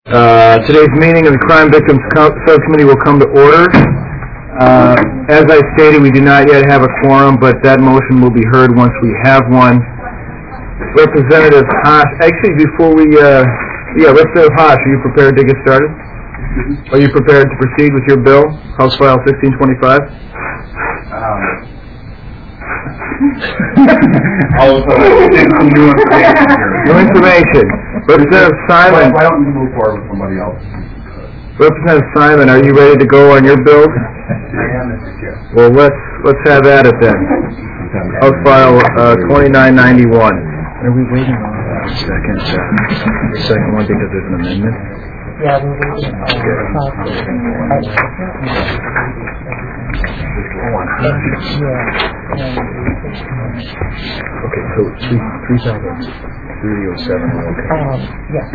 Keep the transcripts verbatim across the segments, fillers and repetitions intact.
Uh, today's meeting of the Crime Victims Co- Subcommittee will come to order. Uh, as I stated, we do not yet have a quorum, but that motion will be heard once we have one. Representative Haas, actually before we, uh, yeah, Representative Haas, are you prepared to get started? Are you prepared to proceed with your bill, House File sixteen twenty-five? Um, also, some new information here. New information. Representative Simon. Why don't you move forward with somebody else? Representative Simon, are you ready to go on your bill? I am, Mister Chair. Well, let's let's have at it then. House File uh, twenty-nine ninety-one. Are we waiting on a second, uh, the second one because there's an amendment? Yeah, we're waiting on Okay, so three three thousand three oh seven. Okay. Um, yes.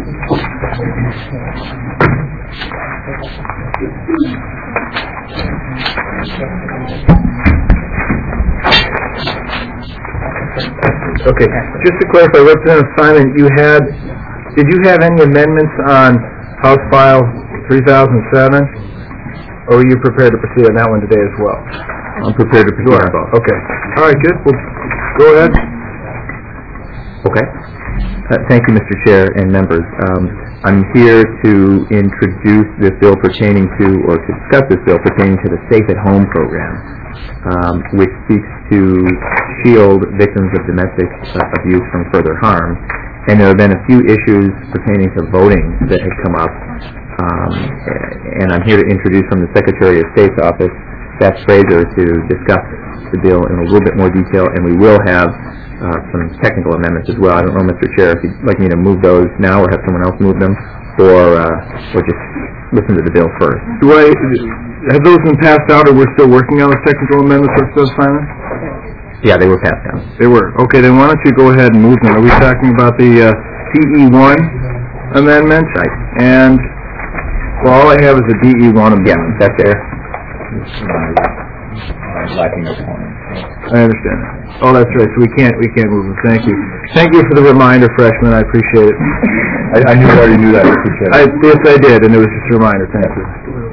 Okay, just to clarify, Representative Simon, you had, did you have any amendments on House File three thousand seven? Or were you prepared to proceed on that one today as well? I'm prepared to proceed on both. Okay. All right, good. Well, go ahead. Okay. Uh, thank you, Mister Chair and members. Um, I'm here to introduce this bill pertaining to, or to discuss this bill pertaining to the Safe at Home program, um, which seeks to shield victims of domestic uh, abuse from further harm. And there have been a few issues pertaining to voting that have come up. Um, and I'm here to introduce from the Secretary of State's office, Beth Fraser, to discuss the bill in a little bit more detail, and we will have uh, some technical amendments as well. I don't know, Mister Chair, if you'd like me to move those now or have someone else move them, or uh, or just listen to the bill first. Do I, have those been passed out, or we're still working on the technical amendments, Representative Simon? Yeah, they were passed down. They were. Okay, then why don't you go ahead and move them? Are we talking about the uh, D E one amendment? Right. And, well, all I have is the D E one amendment. Yeah, that's there. Lacking a quorum. I understand. Oh, that's right. So we can't we can't move them. Thank you. Thank you for the reminder, freshman. I appreciate it. I, I knew I already knew that, Mister Chair. I, yes, I did, and it was just a reminder. Thank you.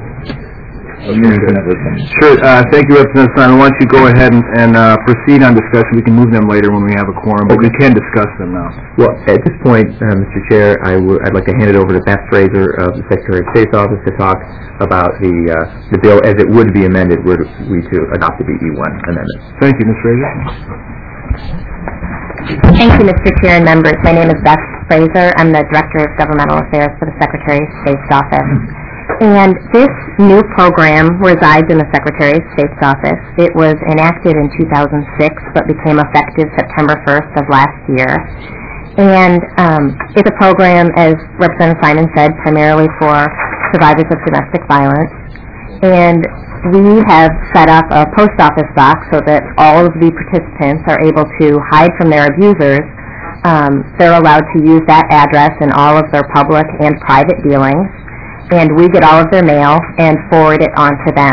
Sure. Uh, thank you, Representative Simon. Why don't you go ahead and, and uh, proceed on discussion? We can move them later when we have a quorum, but we can discuss them now. Well, at this point, uh, Mister Chair, I w- I'd like to hand it over to Beth Fraser of the Secretary of State's office to talk about the uh, the bill as it would be amended were we to adopt the D E one amendment. Thank you, Miz Fraser. Thank you, Mister Chair and members. My name is Beth Fraser. I'm the Director of Governmental Affairs for the Secretary of State's office. And this new program resides in the Secretary of State's office. It was enacted in two thousand six, but became effective September first of last year. And um, it's a program, as Representative Simon said, primarily for survivors of domestic violence. And we have set up a post office box so that all of the participants are able to hide from their abusers. Um, they're allowed to use that address in all of their public and private dealings. And we get all of their mail and forward it on to them.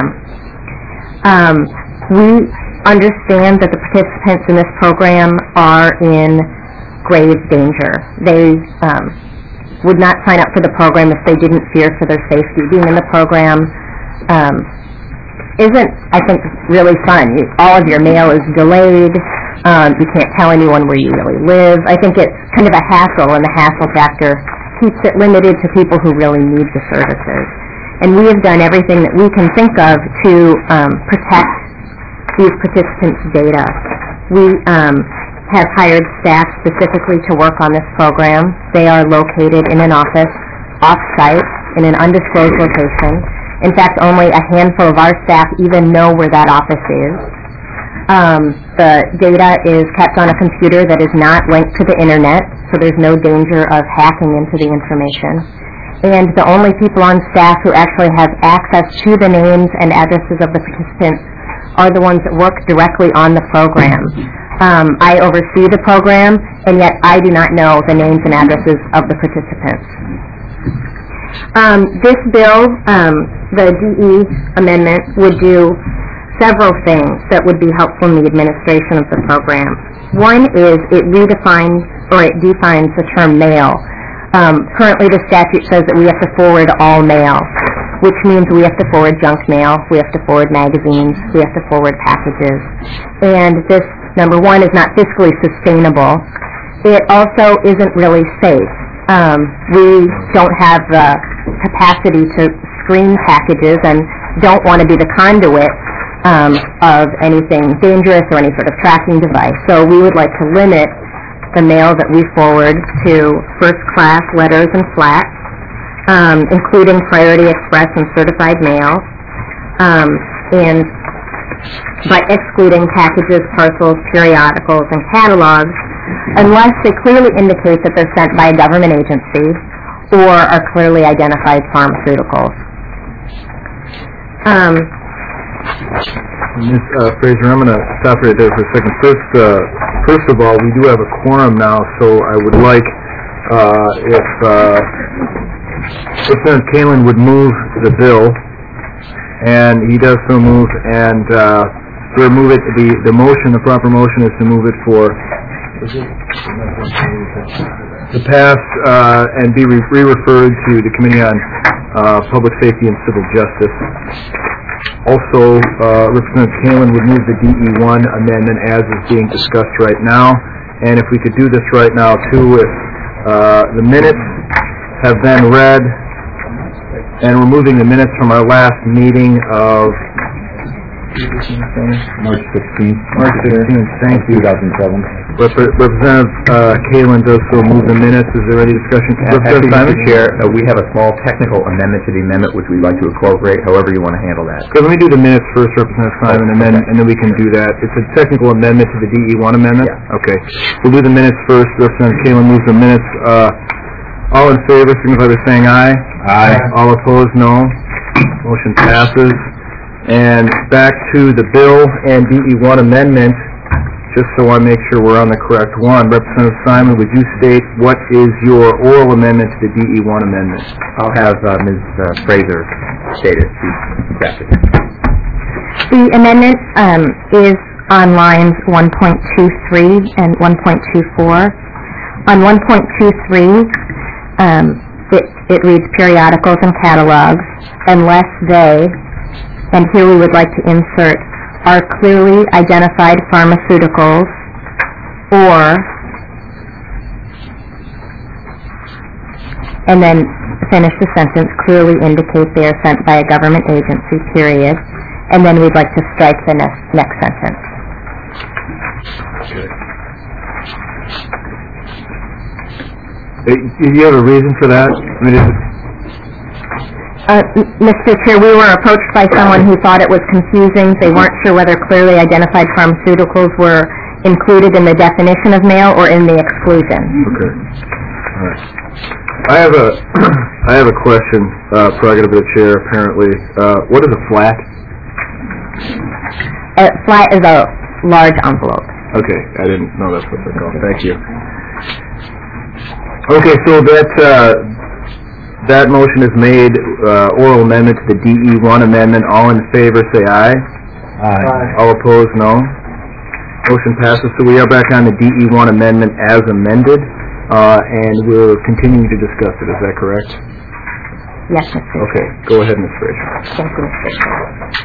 Um, we understand that the participants in this program are in grave danger. They um, would not sign up for the program if they didn't fear for their safety. Being in the program um, isn't, I think, really fun. You, all of your mail is delayed. Um, you can't tell anyone where you really live. I think it's kind of a hassle, and the hassle factor keeps it limited to people who really need the services. And we have done everything that we can think of to um, protect these participants' data. We um, have hired staff specifically to work on this program. They are located in an office off-site in an undisclosed location. In fact, only a handful of our staff even know where that office is. Um, the data is kept on a computer that is not linked to the internet, so there's no danger of hacking into the information. And the only people on staff who actually have access to the names and addresses of the participants are the ones that work directly on the program. Um, I oversee the program, and yet I do not know the names and addresses of the participants. Um, this bill, um, the D E amendment, would do several things that would be helpful in the administration of the program. One is it redefines or it defines the term mail. Um, currently, the statute says that we have to forward all mail, which means we have to forward junk mail, we have to forward magazines, we have to forward packages. And this, number one, is not fiscally sustainable. It also isn't really safe. Um, we don't have the capacity to screen packages and don't want to be the conduit um, of anything dangerous or any sort of tracking device. So we would like to limit the mail that we forward to first-class letters and flats, um, including Priority Express and certified mail, um, and by excluding packages, parcels, periodicals, and catalogs, unless they clearly indicate that they're sent by a government agency or are clearly identified pharmaceuticals. Um, Miz Uh, Fraser, I'm going to stop right there for a second. First, uh, first of all, we do have a quorum now, so I would like uh, if uh, Representative Kalin would move the bill, and he does so move, and uh, we'll move it. The the motion, the proper motion, is to move it for to pass uh, and be re- re-referred to the Committee on uh, Public Safety and Civil Justice. Also, uh, Representative Kalin would move the D E one amendment as is being discussed right now. And if we could do this right now, too, if uh, the minutes have been read, and we're moving the minutes from our last meeting of March sixteenth. March sixteenth, thank you. two thousand seven. Rep- Representative uh, Kalin does so move the minutes. Is there any discussion? Actually, Representative Mister Chair, uh, we have a small technical amendment to the amendment which we'd like to incorporate, however you want to handle that. Okay, let me do the minutes first, Representative Simon, and then and then we can do that. It's a technical amendment to the D E one amendment? Yeah. Okay. We'll do the minutes first. Representative Kalin moves the minutes. Uh, all in favor, signify by saying aye. Aye. All opposed, no. Motion passes. And back to the bill and D E one amendment, just so I make sure we're on the correct one. Representative Simon, would you state what is your oral amendment to the D E one amendment? I'll have uh, Miz Uh, Fraser state it. She's drafted it. The amendment um, is on lines one point two three and one point two four. On one point two three, um, it, it reads periodicals and catalogs unless they, and here we would like to insert, are clearly identified pharmaceuticals or, and then finish the sentence, clearly indicate they are sent by a government agency, period, and then we'd like to strike the next, next sentence. Okay. Do you have a reason for that? I mean, is it, Uh, M- Mister Chair, we were approached by someone who thought it was confusing. They weren't sure whether clearly identified pharmaceuticals were included in the definition of mail or in the exclusion. Okay. All right. I have a, I have a question, uh, prerogative of the chair, apparently. Uh, what is a flat? A flat is a large envelope. Okay, I didn't know that's what they're called. Thank you. Okay, so that, uh, that motion is made, uh, oral amendment to the D E one amendment. All in favor, say aye. Aye. All opposed, no. Motion passes. So we are back on the D E one amendment as amended, uh, and we're continuing to discuss it. Is that correct? Yes, Mister Chair. Okay, go ahead, Miz Fraser. Thank you, Mister Chair.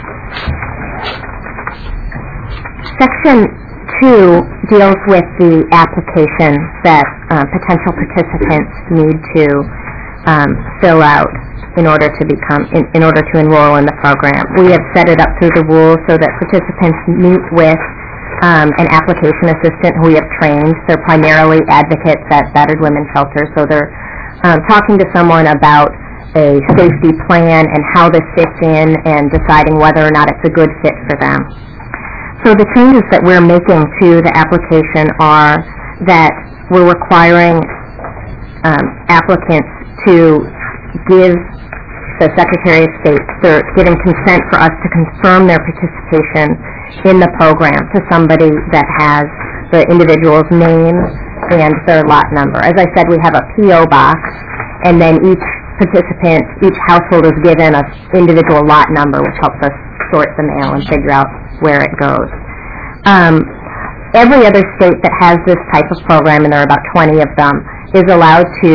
Section two deals with the application that uh, potential participants need to um, fill out in order to become, in, in order to enroll in the program. We have set it up through the rules so that participants meet with um, an application assistant who we have trained. They're primarily advocates at battered women's shelters, so they're um, talking to someone about a safety plan and how this fits in and deciding whether or not it's a good fit for them. So the changes that we're making to the application are that we're requiring um, applicants to give the Secretary of State cert, giving consent for us to confirm their participation in the program to somebody that has the individual's name and their lot number. As I said, we have a P O box, and then each participant, each household is given an individual lot number, which helps us sort the mail and figure out where it goes. Um, every other state that has this type of program, and there are about twenty of them, is allowed to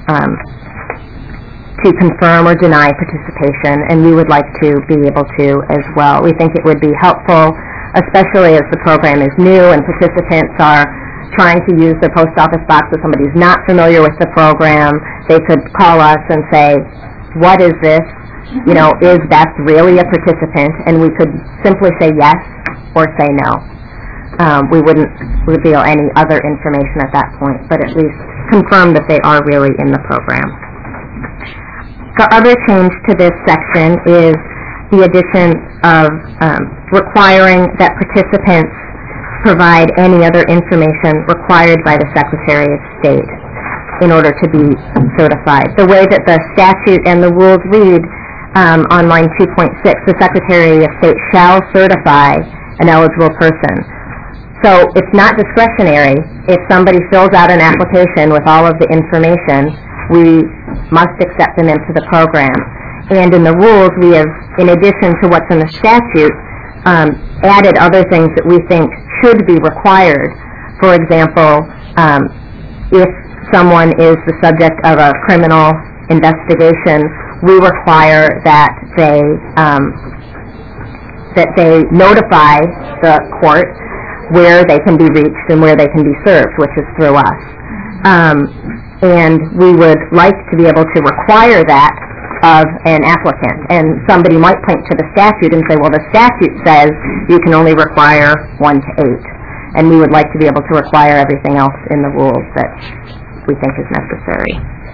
um, to confirm or deny participation, and we would like to be able to as well. We think it would be helpful, especially as the program is new and participants are trying to use their post office box if somebody's not familiar with the program. They could call us and say, what is this? You know, is Beth really a participant? And we could simply say yes or say no. Um, we wouldn't reveal any other information at that point, but at least confirm that they are really in the program. The other change to this section is the addition of um, requiring that participants provide any other information required by the Secretary of State in order to be certified. The way that the statute and the rules read um, on line two point six, the Secretary of State shall certify an eligible person. So it's not discretionary. If somebody fills out an application with all of the information, we must accept them into the program. And in the rules, we have, in addition to what's in the statute, um, added other things that we think should be required. For example, um, if someone is the subject of a criminal investigation, we require that they um, that they notify the court where they can be reached and where they can be served, which is through us. Um, and we would like to be able to require that of an applicant. And somebody might point to the statute and say, well, the statute says you can only require one to eight. And we would like to be able to require everything else in the rules that we think is necessary.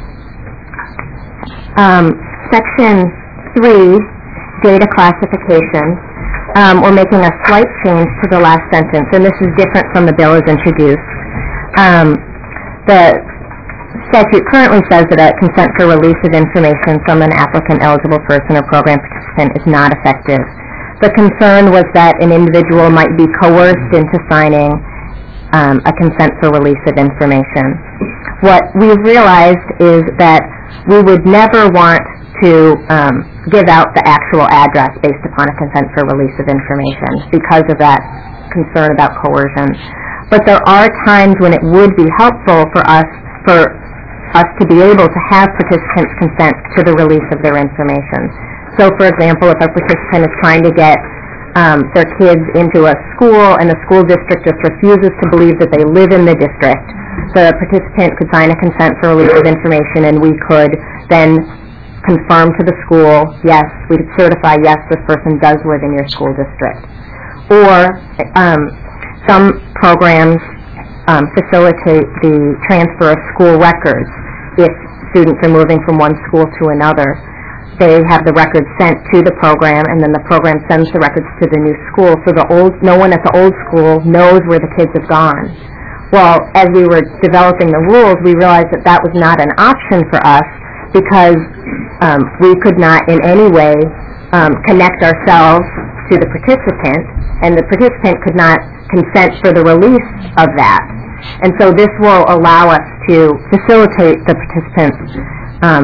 Um, section three, data classification. Um, we're making a slight change to the last sentence, and this is different from the bill as introduced. Um, the statute currently says that a consent for release of information from an applicant, eligible person, or program participant is not effective. The concern was that an individual might be coerced into signing um, a consent for release of information. What we've realized is that we would never want to um, give out the actual address based upon a consent for release of information because of that concern about coercion. But there are times when it would be helpful for us for us to be able to have participants consent to the release of their information. So, for example, if a participant is trying to get um, their kids into a school and the school district just refuses to believe that they live in the district, the participant could sign a consent for release of information, and we could then confirm to the school, yes, we could certify, yes, this person does live in your school district. Or um, some programs um, facilitate the transfer of school records. If students are moving from one school to another, they have the records sent to the program, and then the program sends the records to the new school, so the old, no one at the old school knows where the kids have gone. Well, as we were developing the rules, we realized that that was not an option for us because um, we could not in any way um, connect ourselves to the participant, and the participant could not consent for the release of that. And so this will allow us to facilitate the participant's um,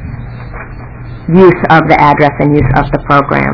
use of the address and use of the program.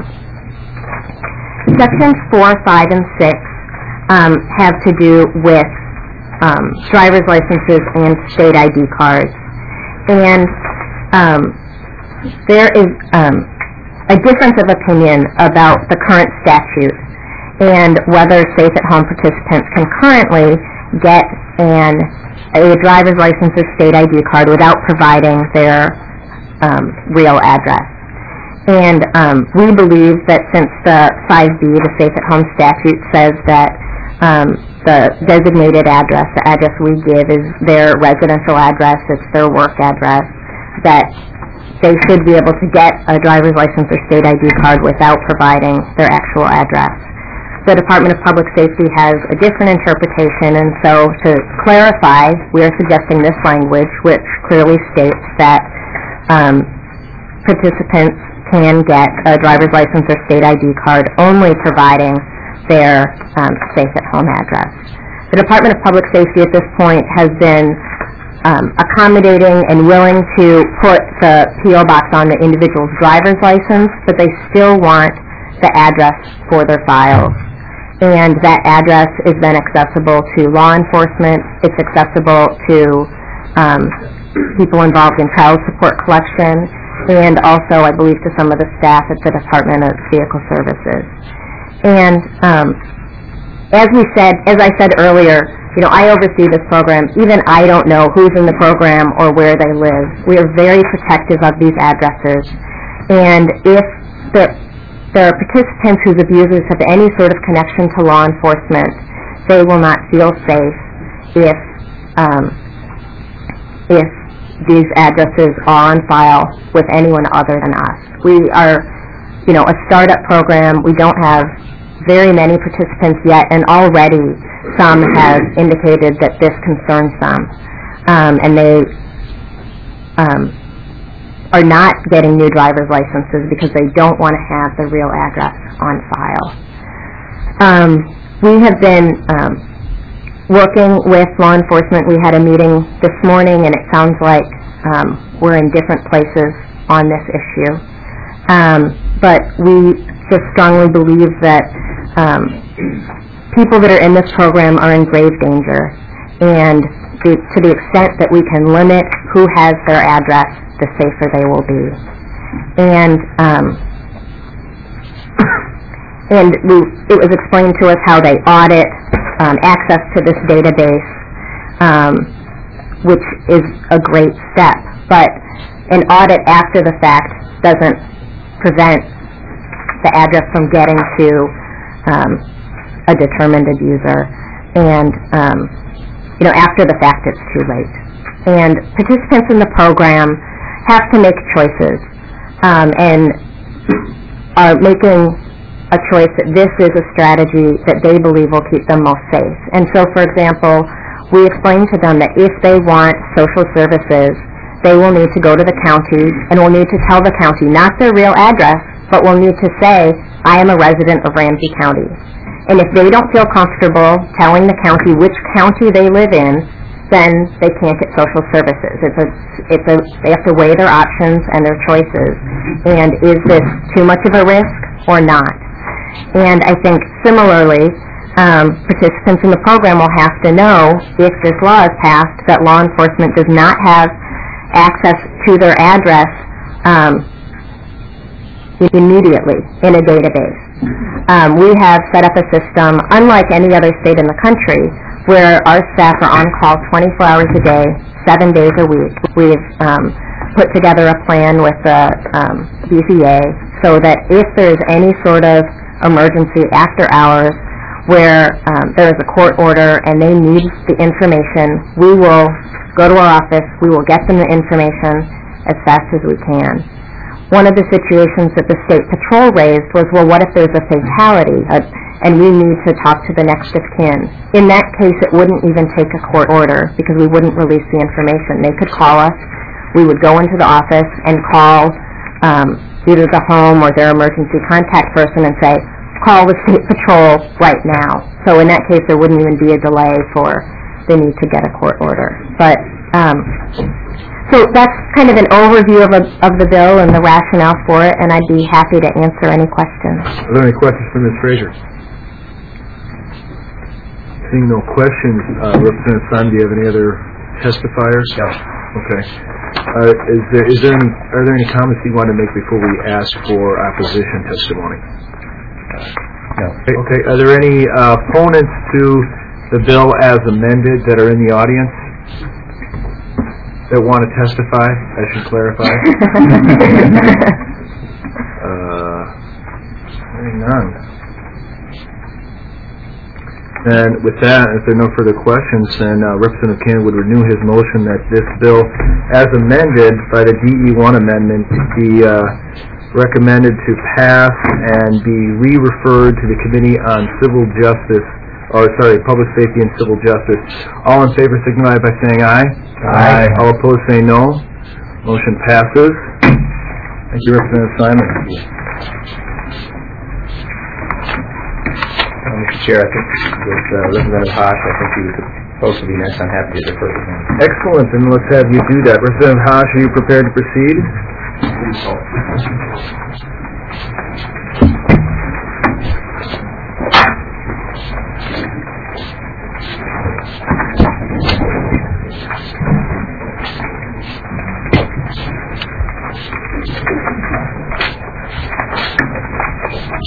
Sections four, five, and six um, have to do with um, driver's licenses and state I D cards. And um, there is um, a difference of opinion about the current statute and whether safe-at-home participants can currently get an, a driver's license or state I D card without providing their um, real address. And um, we believe that since the five B, the safe-at-home statute, says that um, the designated address, the address we give, is their residential address, it's their work address, that they should be able to get a driver's license or state I D card without providing their actual address. The Department of Public Safety has a different interpretation, and so to clarify, we are suggesting this language, which clearly states that um, participants can get a driver's license or state I D card only providing their um, safe-at-home address. The Department of Public Safety at this point has been um, accommodating and willing to put the P O box on the individual's driver's license, but they still want the address for their files. And that address is then accessible to law enforcement. It's accessible to um, people involved in child support collection, and also, I believe, to some of the staff at the Department of Vehicle Services. And um, as we said, as I said earlier, you know, I oversee this program. Even I don't know who's in the program or where they live. We are very protective of these addresses. And if the, there are participants whose abusers have any sort of connection to law enforcement, they will not feel safe if um, if these addresses are on file with anyone other than us. We are, you know, a startup program. We don't have very many participants yet, and already some have indicated that this concerns them, um, and they um, are not getting new driver's licenses because they don't want to have the real address on file. Um, we have been um, working with law enforcement. We had a meeting this morning, and it sounds like um, we're in different places on this issue. Um, but we just strongly believe that um, people that are in this program are in grave danger, and to, to the extent that we can limit who has their address, the safer they will be. And um, and we, it was explained to us how they audit um, access to this database, um, which is a great step. But an audit after the fact doesn't prevent the address from getting to um, a determined abuser. And um, you know, after the fact, it's too late. And participants in the program have to make choices, um, and are making a choice that this is a strategy that they believe will keep them most safe. And so, for example, we explained to them that if they want social services, they will need to go to the county and will need to tell the county, not their real address, but will need to say, I am a resident of Ramsey County. And if they don't feel comfortable telling the county which county they live in, then they can't get social services. It's a, it's a, they have to weigh their options and their choices. And is this too much of a risk or not? And I think similarly, um, participants in the program will have to know, if this law is passed, that law enforcement does not have access to their address um, immediately in a database. Um, we have set up a system, unlike any other state in the country, where our staff are on call twenty-four hours a day, seven days a week. We've um, put together a plan with the um, B C A so that if there's any sort of emergency after hours where um, there is a court order and they need the information, we will go to our office, we will get them the information as fast as we can. One of the situations that the state patrol raised was, well, what if there's a fatality uh, and we need to talk to the next of kin? In that case, it wouldn't even take a court order because we wouldn't release the information. They could call us, we would go into the office and call um, either the home or their emergency contact person and say, call the state patrol right now. So in that case, there wouldn't even be a delay for the need to get a court order. But um, So that's kind of an overview of, a, of the bill and the rationale for it, and I'd be happy to answer any questions. Are there any questions for Miz Fraser? Seeing no questions, uh, Representative Simon, do you have any other testifiers? No. Okay. Uh, is there is there any, are there any comments you want to make before we ask for opposition testimony? No. Okay. Are there any uh, opponents to the bill as amended that are in the audience that want to testify? I should clarify. uh, hearing none. And with that, if there are no further questions, then uh, Representative Cannon would renew his motion that this bill, as amended by the D E one amendment, be uh, recommended to pass and be re-referred to the Committee on Civil Justice, or sorry, Public Safety and Civil Justice. All in favor signify by saying aye. Aye. All opposed say no. Motion passes. Thank you, Representative Simon. Uh, Mister Chair, I think with uh, Representative Haas, I think he was supposed to be next. I'm happy to defer to him. Excellent, and let's have you do that. Representative Haas, are you prepared to proceed?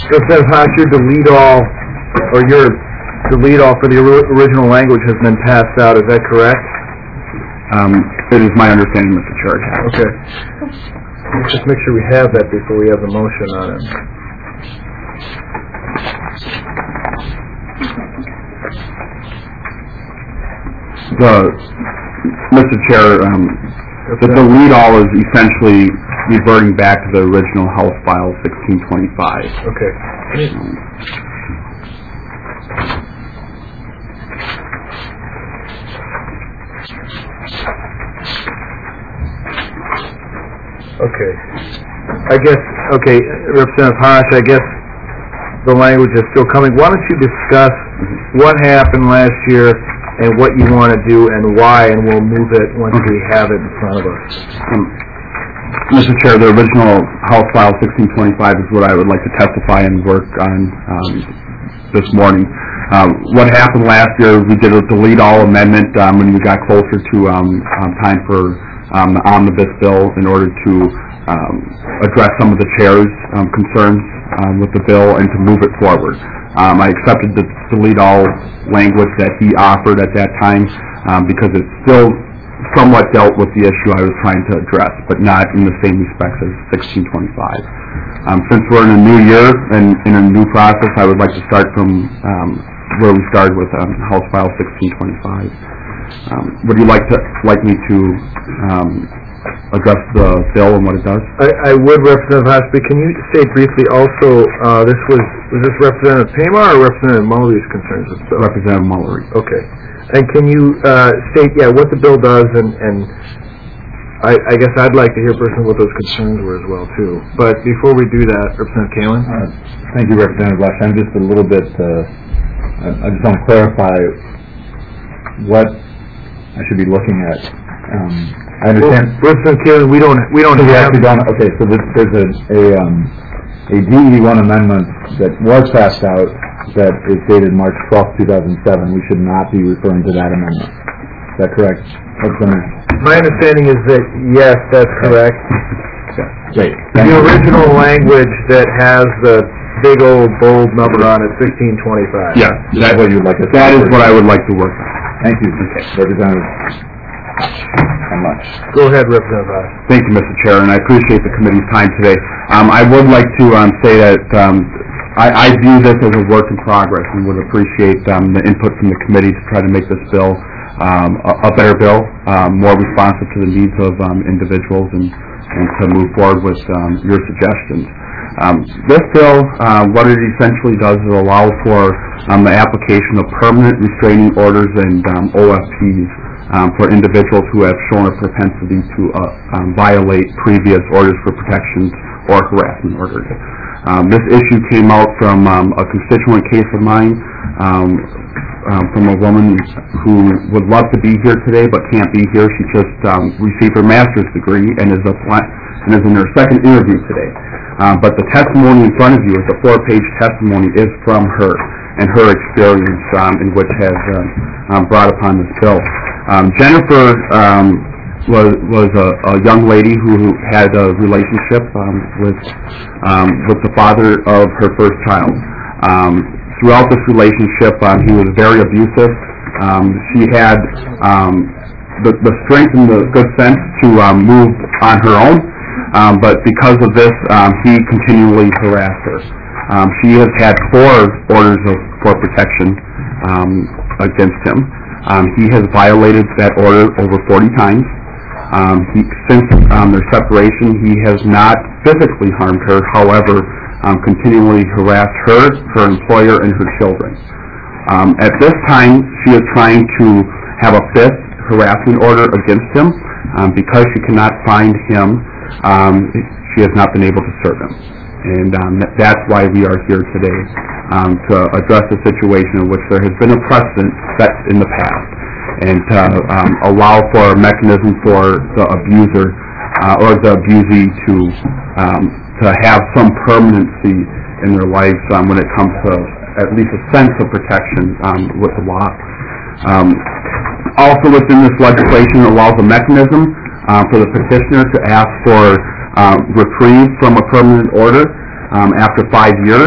Representative Haas, your delete all, or your delete all for the ori- original language has been passed out, is that correct? Um, it is my understanding, Mister Chair, it has. Okay. Let's just make sure we have that before we have the motion on it. The, Mister Chair, um, the delete all is essentially reverting back to the original House File sixteen twenty-five. Okay. Okay. I guess, okay, Representative Haas, I guess the language is still coming. Why don't you discuss what happened last year and what you want to do and why, and we'll move it once we have it in front of us. Um, Mister Chair, the original House File sixteen twenty-five is what I would like to testify and work on um, this morning. Um, what happened last year, we did a delete all amendment um, when we got closer to um, um, time for um, the omnibus bill in order to um, address some of the chair's um, concerns um, with the bill and to move it forward. Um, I accepted the delete all language that he offered at that time um, because it still somewhat dealt with the issue I was trying to address, but not in the same respects as sixteen twenty-five. Um, since we're in a new year and in a new process, I would like to start from um, where we started with um, House File sixteen twenty-five. Um, would you like to like me to um, address the bill and what it does? I, I would, Representative Haas, but can you state briefly also, uh, this was, was this Representative Pamar or Representative Mullery's concerns with the bill? Representative Mullery. Okay. And can you uh, state, yeah, what the bill does, and, and I, I guess I'd like to hear personally what those concerns were as well, too. But before we do that, Representative Kalin? Uh, thank you, Representative Lush. I'm just a little bit, uh, I, I just want to clarify what I should be looking at. Um, I understand. Well, Representative Kalin, we don't, we don't So we have... actually don't, okay, so this, there's a, a, um, a D E one amendment that was passed out that is dated March twelfth, two thousand seven. We should not be referring to that amendment. Is that correct? Representative? My understanding is that, yes, that's correct. Great. The original language that has the big old bold number on it, sixteen twenty-five. Yeah, That's what you'd like us to that is refer what to. I would like to work on. Thank you, Representative. How much? Go ahead, Representative Haas. Thank you, Mister Chair, and I appreciate the committee's time today. Um, I would like to um, say that um, I, I view this as a work in progress and would appreciate um, the input from the committee to try to make this bill um, a, a better bill, um, more responsive to the needs of um, individuals, and, and to move forward with um, your suggestions. Um, this bill, uh, what it essentially does is allow for um, the application of permanent restraining orders and um, O F Ps um, for individuals who have shown a propensity to uh, um, violate previous orders for protections or harassment orders. Um, this issue came out from um, a constituent case of mine, um, um, from a woman who would love to be here today but can't be here. She just um, received her master's degree and is, apply- and is in her second interview today. Um, but the testimony in front of you, the four-page testimony, is from her and her experience um, in which has uh, um, brought upon this bill. Um, Jennifer um, was was a, a young lady who had a relationship um, with um, with the father of her first child. Um, throughout this relationship, um, he was very abusive. Um, she had um, the, the strength and the good sense to um, move on her own. Um, but because of this, um, he continually harassed her. Um, she has had four orders of, for protection um, against him. Um, he has violated that order over forty times. Um, he, since um, their separation, he has not physically harmed her, however, um, continually harassed her, her employer, and her children. Um, at this time, she is trying to have a fifth harassment order against him. Um, because she cannot find him, Um, she has not been able to serve him. And um, that's why we are here today, um, to address a situation in which there has been a precedent set in the past, and to um, allow for a mechanism for the abuser uh, or the abusee to um, to have some permanency in their lives um, when it comes to at least a sense of protection um, with the law. Um, also within this legislation allows a mechanism Uh, for the petitioner to ask for uh, reprieve from a permanent order um, after five years,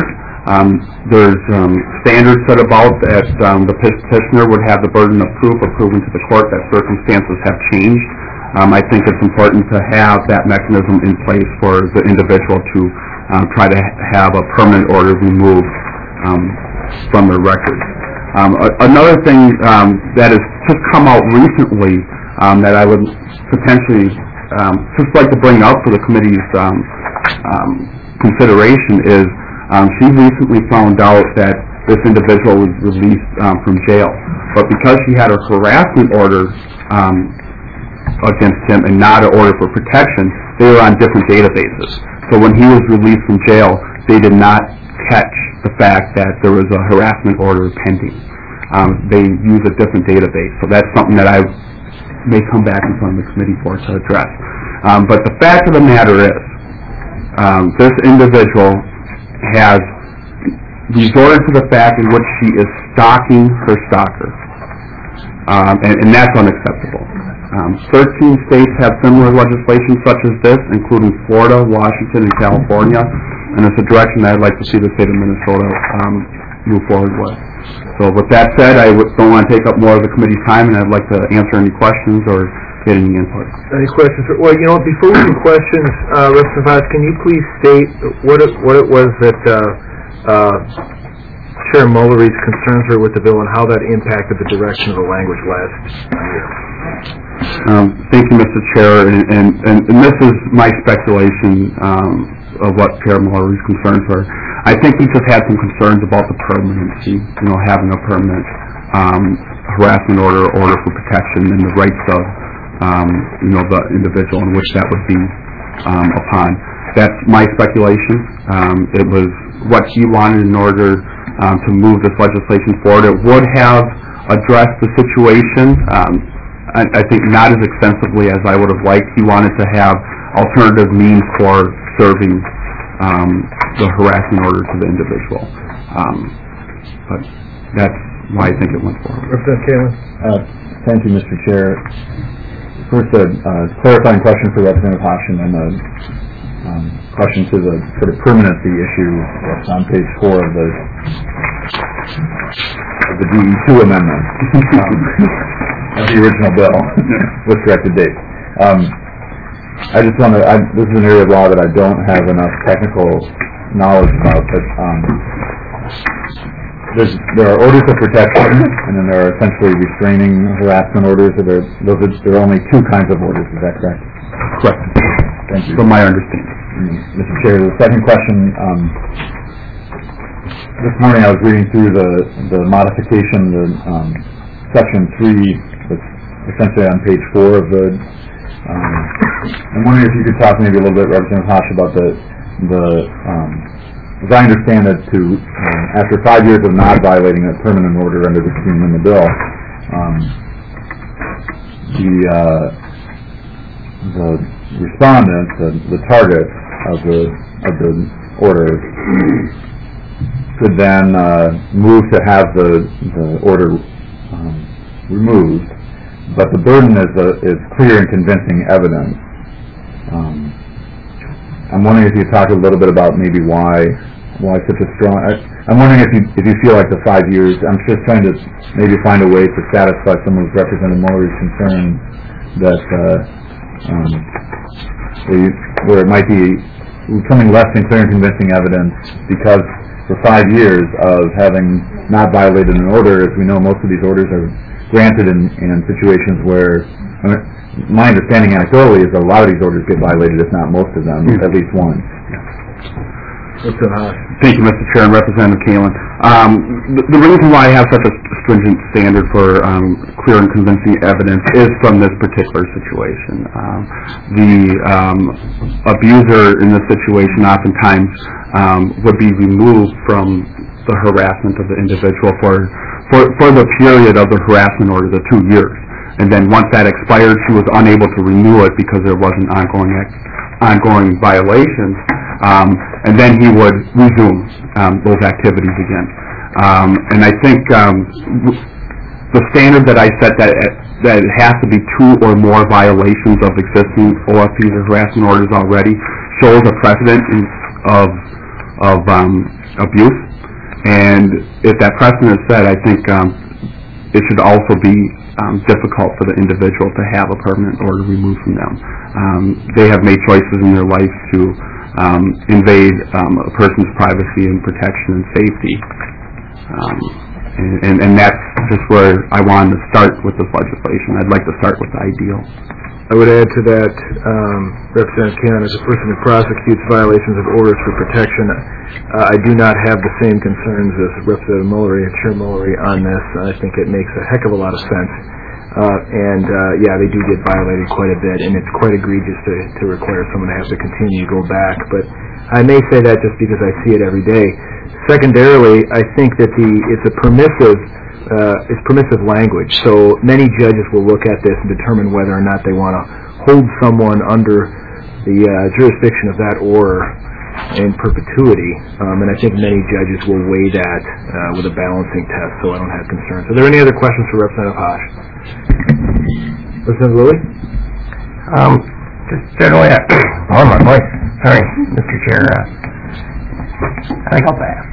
Um, there's um, standards set about that um, the petitioner would have the burden of proof of proving to the court that circumstances have changed. Um, I think it's important to have that mechanism in place for the individual to um, try to ha- have a permanent order removed um, from their records. Um, a- another thing um, that has just come out recently um, that I would potentially um, just like to bring up for the committee's um, um, consideration is um, she recently found out that this individual was released um, from jail, but because she had a harassment order um, against him and not an order for protection, they were on different databases. So when he was released from jail, they did not catch the fact that there was a harassment order pending. Um, they use a different database. So that's something that I may come back in front of the committee for to address. Um, but the fact of the matter is, um, this individual has resorted to the fact in which she is stalking her stalker. Um, and, and that's unacceptable. Um, thirteen states have similar legislation such as this, including Florida, Washington, and California, and it's a direction that I'd like to see the state of Minnesota um, move forward with. So with that said, I w- don't want to take up more of the committee's time, and I'd like to answer any questions or get any input. Any questions? Well, you know, before we do questions, uh, Representative Haas, can you please state what it, what it was that uh, uh, Chair Mullery's concerns were with the bill and how that impacted the direction of the language last year? Um, thank you, Mister Chair, and, and, and, and this is my speculation um, of what Chair Mullery's concerns were. I think he just had some concerns about the permanency, you know, having a permanent um, harassment order, order for protection, and the rights of, um, you know, the individual in which that would be um, upon. That's my speculation. Um, it was what he wanted in order um, to move this legislation forward. It would have addressed the situation. Um, I, I think not as extensively as I would have liked. He wanted to have alternative means for serving um, the harassment order to the individual. Um, but that's why I think it went forward. Representative Kalin? Uh, thank you, Mister Chair. First, a uh, clarifying question for Representative Hoshin and a um, question to the sort of permanency issue that's on page four of the of the D E two amendment um, of the original bill with corrected dates. Um, I just want to, I, this is an area of law that I don't have enough technical knowledge about, but um, there's, there are orders of protection, and then there are essentially restraining harassment orders. That are, those are, there are only two kinds of orders, is that correct? Correct. Thank you. From my understanding. Mm, Mister Chair, the second question, um, this morning I was reading through the, the modification, the um, section three, that's essentially on page four of the Um, I'm wondering if you could talk maybe a little bit, Representative Hosh, about the, the um, as I understand it, to um, after five years of not violating a permanent order under the scheme in the bill, um, the uh, the respondent, the, the target of the of the order, could then uh, move to have the the order um, removed. But the burden is, a, is clear and convincing evidence. Um, I'm wondering if you could talk a little bit about maybe why why such a strong. I, I'm wondering if you if you feel like the five years. I'm just trying to maybe find a way to satisfy some of Representative Mullery's concerns that uh, um, the, where it might be becoming less than clear and convincing evidence because for five years of having not violated an order, as we know, most of these orders are granted in, in situations where, I mean, my understanding anecdotally is that a lot of these orders get violated, if not most of them, mm-hmm. at least one. Thank you, Mister Chair and Representative Kalin. Um, the, the reason why I have such a stringent standard for um, clear and convincing evidence is from this particular situation. Um, the um, abuser in this situation oftentimes um, would be removed from the harassment of the individual for For, for the period of the harassment order, the two years. And then once that expired, she was unable to renew it because there wasn't ongoing ongoing violations. Um, and then he would resume um, those activities again. Um, and I think um, the standard that I set that that it has to be two or more violations of existing O F Ps or harassment orders already shows a precedent in, of of um, abuse. and if that precedent is set, I think um, it should also be um, difficult for the individual to have a permanent order removed from them. Um, they have made choices in their life to um, invade um, a person's privacy and protection and safety. Um, and, and, and that's just where I wanted to start with this legislation. I'd like to start with the ideal. I would add to that, um, Representative Cannon, as a person who prosecutes violations of orders for protection, uh, I do not have the same concerns as Representative Mullery and Chair Mullery on this. I think it makes a heck of a lot of sense. Uh, and, uh, yeah, they do get violated quite a bit, and it's quite egregious to, to require someone to have to continue to go back. But I may say that just because I see it every day. Secondarily, I think that the it's a permissive Uh, it's permissive language, so many judges will look at this and determine whether or not they want to hold someone under the uh, jurisdiction of that order in perpetuity, um, and I think many judges will weigh that uh, with a balancing test, so I don't have concerns. Are there any other questions for Representative Hosh? Representative Lilly? Um, just generally, uh, oh my voice, sorry, Mister Chair, uh, I think I'll pass.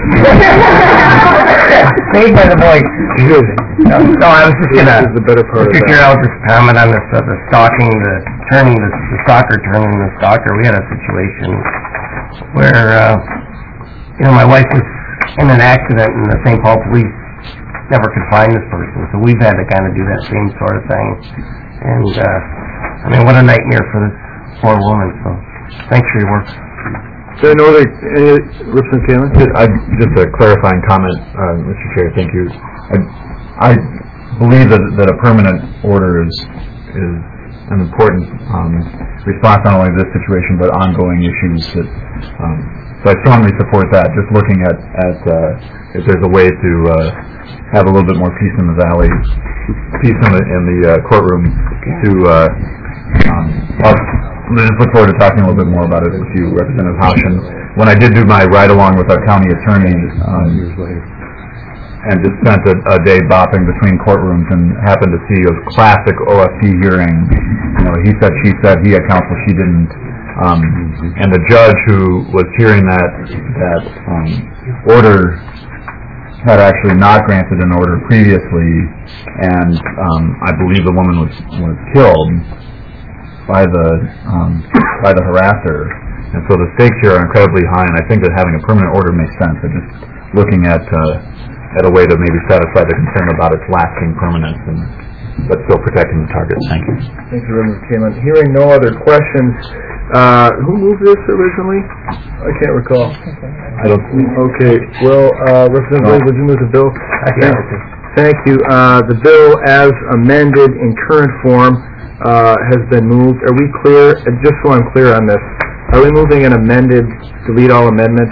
Saved by the voice. No, no, I was just gonna, This is the better part Mister of Chair, that. I'll just comment on this, uh, the stalking, the turning, the, the stalker turning the stalker. We had a situation where, uh, you know, my wife was in an accident and the Saint Paul police never could find this person, so we've had to kind of do that same sort of thing. And, uh, I mean, what a nightmare for this poor woman, so thanks for your work. Is there no other, any, Representative Cannon? Just, I, just a clarifying comment, uh, Mister Chair, thank you. I, I believe that, that a permanent order is, is an important um, response not only to this situation, but ongoing issues that, um, so I strongly support that, just looking at, at uh, if there's a way to uh, have a little bit more peace in the valley, peace in the, in the uh, courtroom to, uh, um, well, I just look forward to talking a little bit more about it with you, Representative Hosh. And when I did do my ride-along with our county attorney, um, and just spent a, a day bopping between courtrooms and happened to see a classic O F T hearing, you know, he said, she said, he had counsel, she didn't. Um, and the judge who was hearing that, that um, order had actually not granted an order previously, and um, I believe the woman was, was killed by the um, by the harasser, and so the stakes here are incredibly high. And I think that having a permanent order makes sense. I'm just looking at uh, at a way to maybe satisfy the concern about its lasting permanence, and but still protecting the target. Thank you. Thank you, Representative Cannon. Hearing no other questions, uh, who moved this originally? I can't recall. I don't. Okay. Well, uh, Representative Lee, would you move the bill? Thank Thank you. Uh, the bill, as amended in current form, Uh, has been moved. Are we clear? Uh, just so I'm clear on this, are we moving an amended, delete all amendment?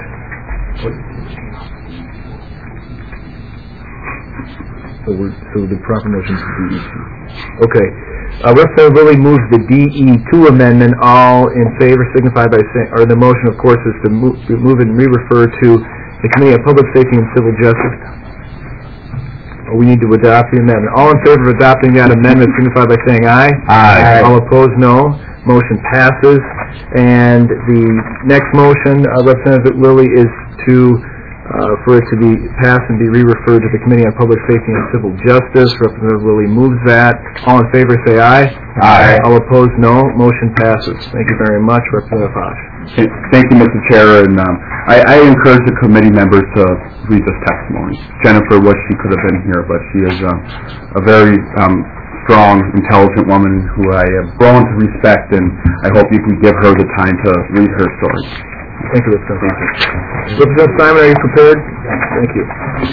So, we're, so the proper motion is D E two. Okay. Uh, Representative Lilly moves the D E two amendment. All in favor signify by saying, or the motion, of course, is to move, to move and re-refer to the Committee on Public Safety and Civil Justice. We need to adopt the amendment. All in favor of adopting that amendment signify by saying aye. Aye. All opposed, no. Motion passes. And the next motion, uh, Representative Lilly, is to uh, for it to be passed and be re-referred to the Committee on Public Safety and Civil Justice. Representative Lilly moves that. All in favor say aye. Aye. All opposed, no. Motion passes. Thank you very much, Representative Hosh. Thank you, Mister Chair, and um, I, I encourage the committee members to read this testimony. Jennifer wished she could have been here, but she is uh, a very um, strong, intelligent woman who I have grown to respect, and I hope you can give her the time to read her story. Thank you, Representative. Representative Simon, are you prepared? Thank you.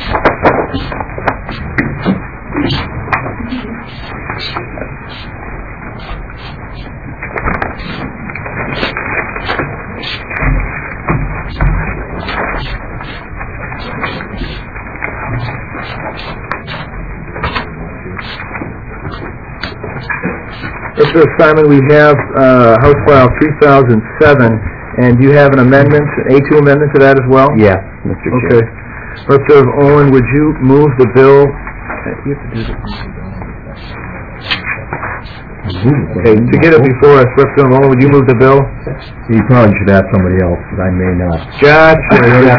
Representative Simon, we have uh, House File three thousand seven, and do you have an amendment, A two amendment to that as well? Yes, Mister Chair. Okay. Representative Owen, would you move the bill? You have to do the- Okay, to get it before us, Representative Moore, would you move the bill? You probably should ask somebody else, because I may not. Gotcha.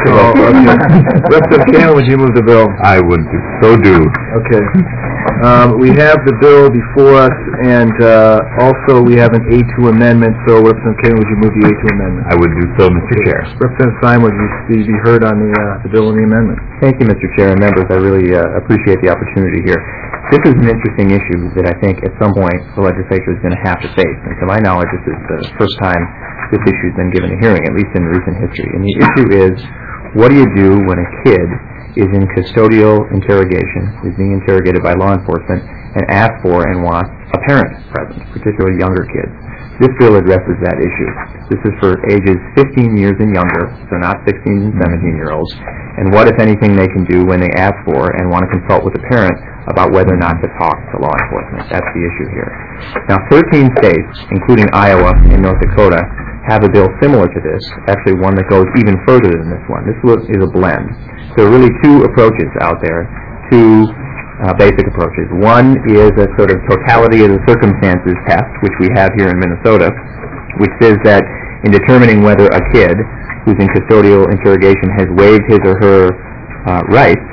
Representative Campbell, would you move the bill? I would so do. Okay. Um, we have the bill before us, and uh, also we have an A two amendment, so Representative Campbell, would you move the A two amendment? I would do so, Mister Chair. Representative Simon, would you be- be heard on the uh, the bill and the amendment? Thank you, Mister Chair and members. I really uh, appreciate the opportunity here. This is an interesting issue that I think at some point the legislature is going to have to face. And to my knowledge, this is the first time this issue has been given a hearing, at least in recent history. And the issue is, what do you do when a kid is in custodial interrogation, is being interrogated by law enforcement, and asks for and wants a parent present, particularly younger kids? This bill addresses that issue. This is for ages fifteen years and younger, so not sixteen and seventeen-year-olds. And what, if anything, they can do when they ask for and want to consult with a parent about whether or not to talk to law enforcement. That's the issue here. Now, thirteen states, including Iowa and North Dakota, have a bill similar to this, actually one that goes even further than this one. This is a blend. There are really two approaches out there, two uh, basic approaches. One is a sort of totality of the circumstances test, which we have here in Minnesota, which says that in determining whether a kid who's in custodial interrogation has waived his or her uh, rights,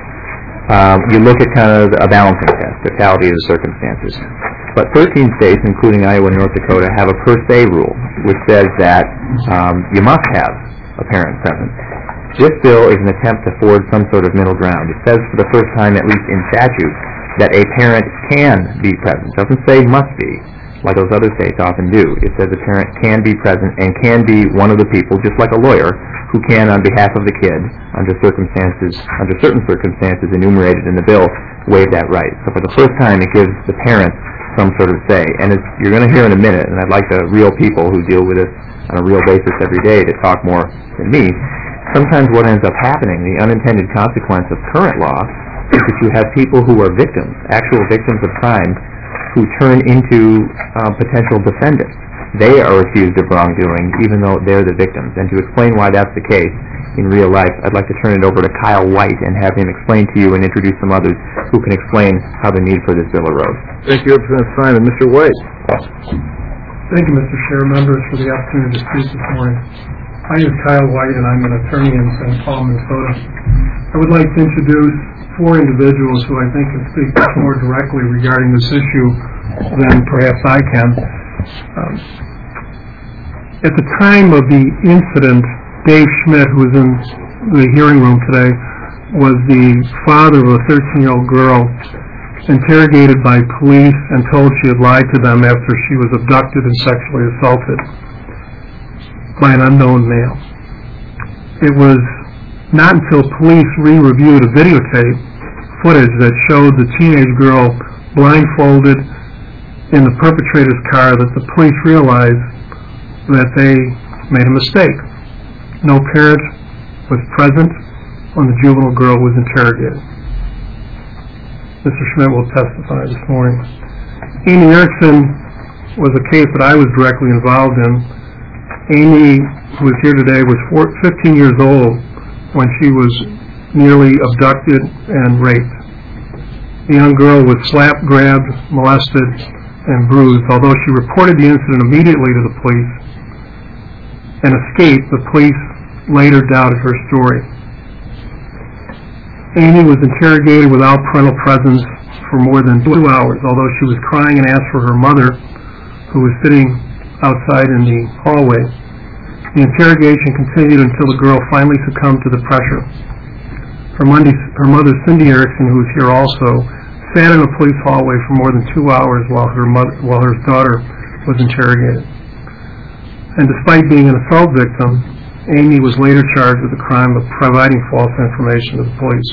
um, you look at kind of a balancing test, totality of the circumstances. But thirteen states, including Iowa and North Dakota, have a per se rule, which says that um, you must have a parent present. This bill is an attempt to forward some sort of middle ground. It says for the first time, at least in statute, that a parent can be present. It doesn't say must be, like those other states often do. It says a parent can be present and can be one of the people, just like a lawyer, who can, on behalf of the kid, under circumstances, under certain circumstances enumerated in the bill, waive that right. So for the first time, it gives the parent some sort of say. And as you're going to hear in a minute, and I'd like the real people who deal with this on a real basis every day to talk more than me, sometimes what ends up happening, the unintended consequence of current law, is that you have people who are victims, actual victims of crime, who turn into uh, potential defendants. They are accused of wrongdoing, even though they're the victims. And to explain why that's the case in real life, I'd like to turn it over to Kyle White and have him explain to you and introduce some others who can explain how the need for this bill arose. Thank you, Representative Simon. Mister White. Thank you, Mister Chair, members, for the opportunity to speak this morning. My name is Kyle White, and I'm an attorney in Saint Paul, Minnesota. I would like to introduce four individuals who I think can speak much more directly regarding this issue than perhaps I can. Um, at the time of the incident, Dave Schmidt, who was in the hearing room today, was the father of a thirteen-year-old girl interrogated by police and told she had lied to them after she was abducted and sexually assaulted by an unknown male. It was not until police re-reviewed a videotape footage that showed the teenage girl blindfolded in the perpetrator's car that the police realized that they made a mistake. No parent was present when the juvenile girl was interrogated. Mister Schmidt will testify this morning. Amy Erickson was a case that I was directly involved in. Amy, who is here today, was fifteen years old when she was nearly abducted and raped. The young girl was slapped, grabbed, molested, and bruised. Although she reported the incident immediately to the police and escaped, the police later doubted her story. Amy was interrogated without parental presence for more than two hours, although she was crying and asked for her mother, who was sitting outside in the hallway. The interrogation continued until the girl finally succumbed to the pressure. Her, Monday, her mother, Cindy Erickson, who is here also, sat in a police hallway for more than two hours while her mother, while her daughter was interrogated. And despite being an assault victim, Amy was later charged with the crime of providing false information to the police.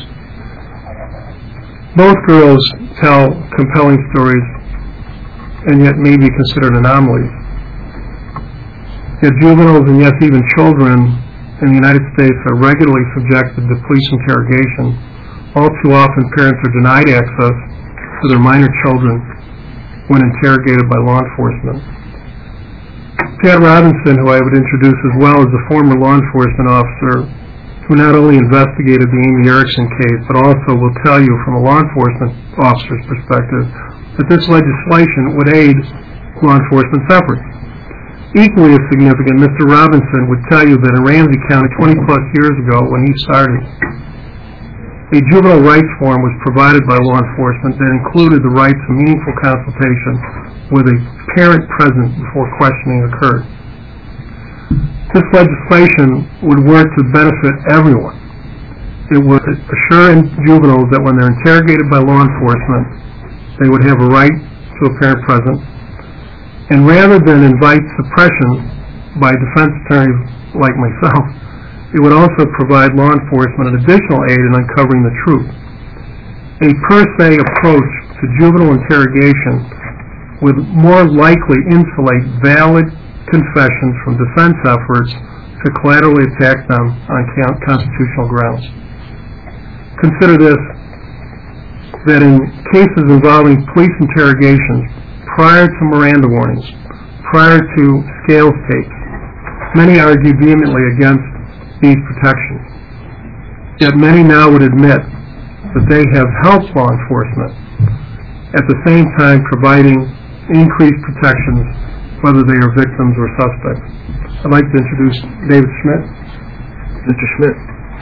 Both girls tell compelling stories and yet may be considered anomalies. Yet juveniles and yes, even children in the United States are regularly subjected to police interrogation. All too often, parents are denied access to their minor children when interrogated by law enforcement. Pat Robinson, who I would introduce as well, is a former law enforcement officer who not only investigated the Amy Erickson case, but also will tell you from a law enforcement officer's perspective that this legislation would aid law enforcement's efforts. Equally as significant, Mister Robinson would tell you that in Ramsey County twenty-plus years ago, when he started, a juvenile rights form was provided by law enforcement that included the rights of meaningful consultation with a parent present before questioning occurred. This legislation would work to benefit everyone. It would assure juveniles that when they're interrogated by law enforcement, they would have a right to a parent present. And rather than invite suppression by defense attorneys like myself, it would also provide law enforcement an additional aid in uncovering the truth. A per se approach to juvenile interrogation would more likely insulate valid confessions from defense efforts to collaterally attack them on constitutional grounds. Consider this, that in cases involving police interrogations prior to Miranda warnings, prior to scales tapes, many argue vehemently against these protections. Yet many now would admit that they have helped law enforcement, at the same time providing increased protections whether they are victims or suspects. I'd like to introduce David Schmidt. Mister Schmidt.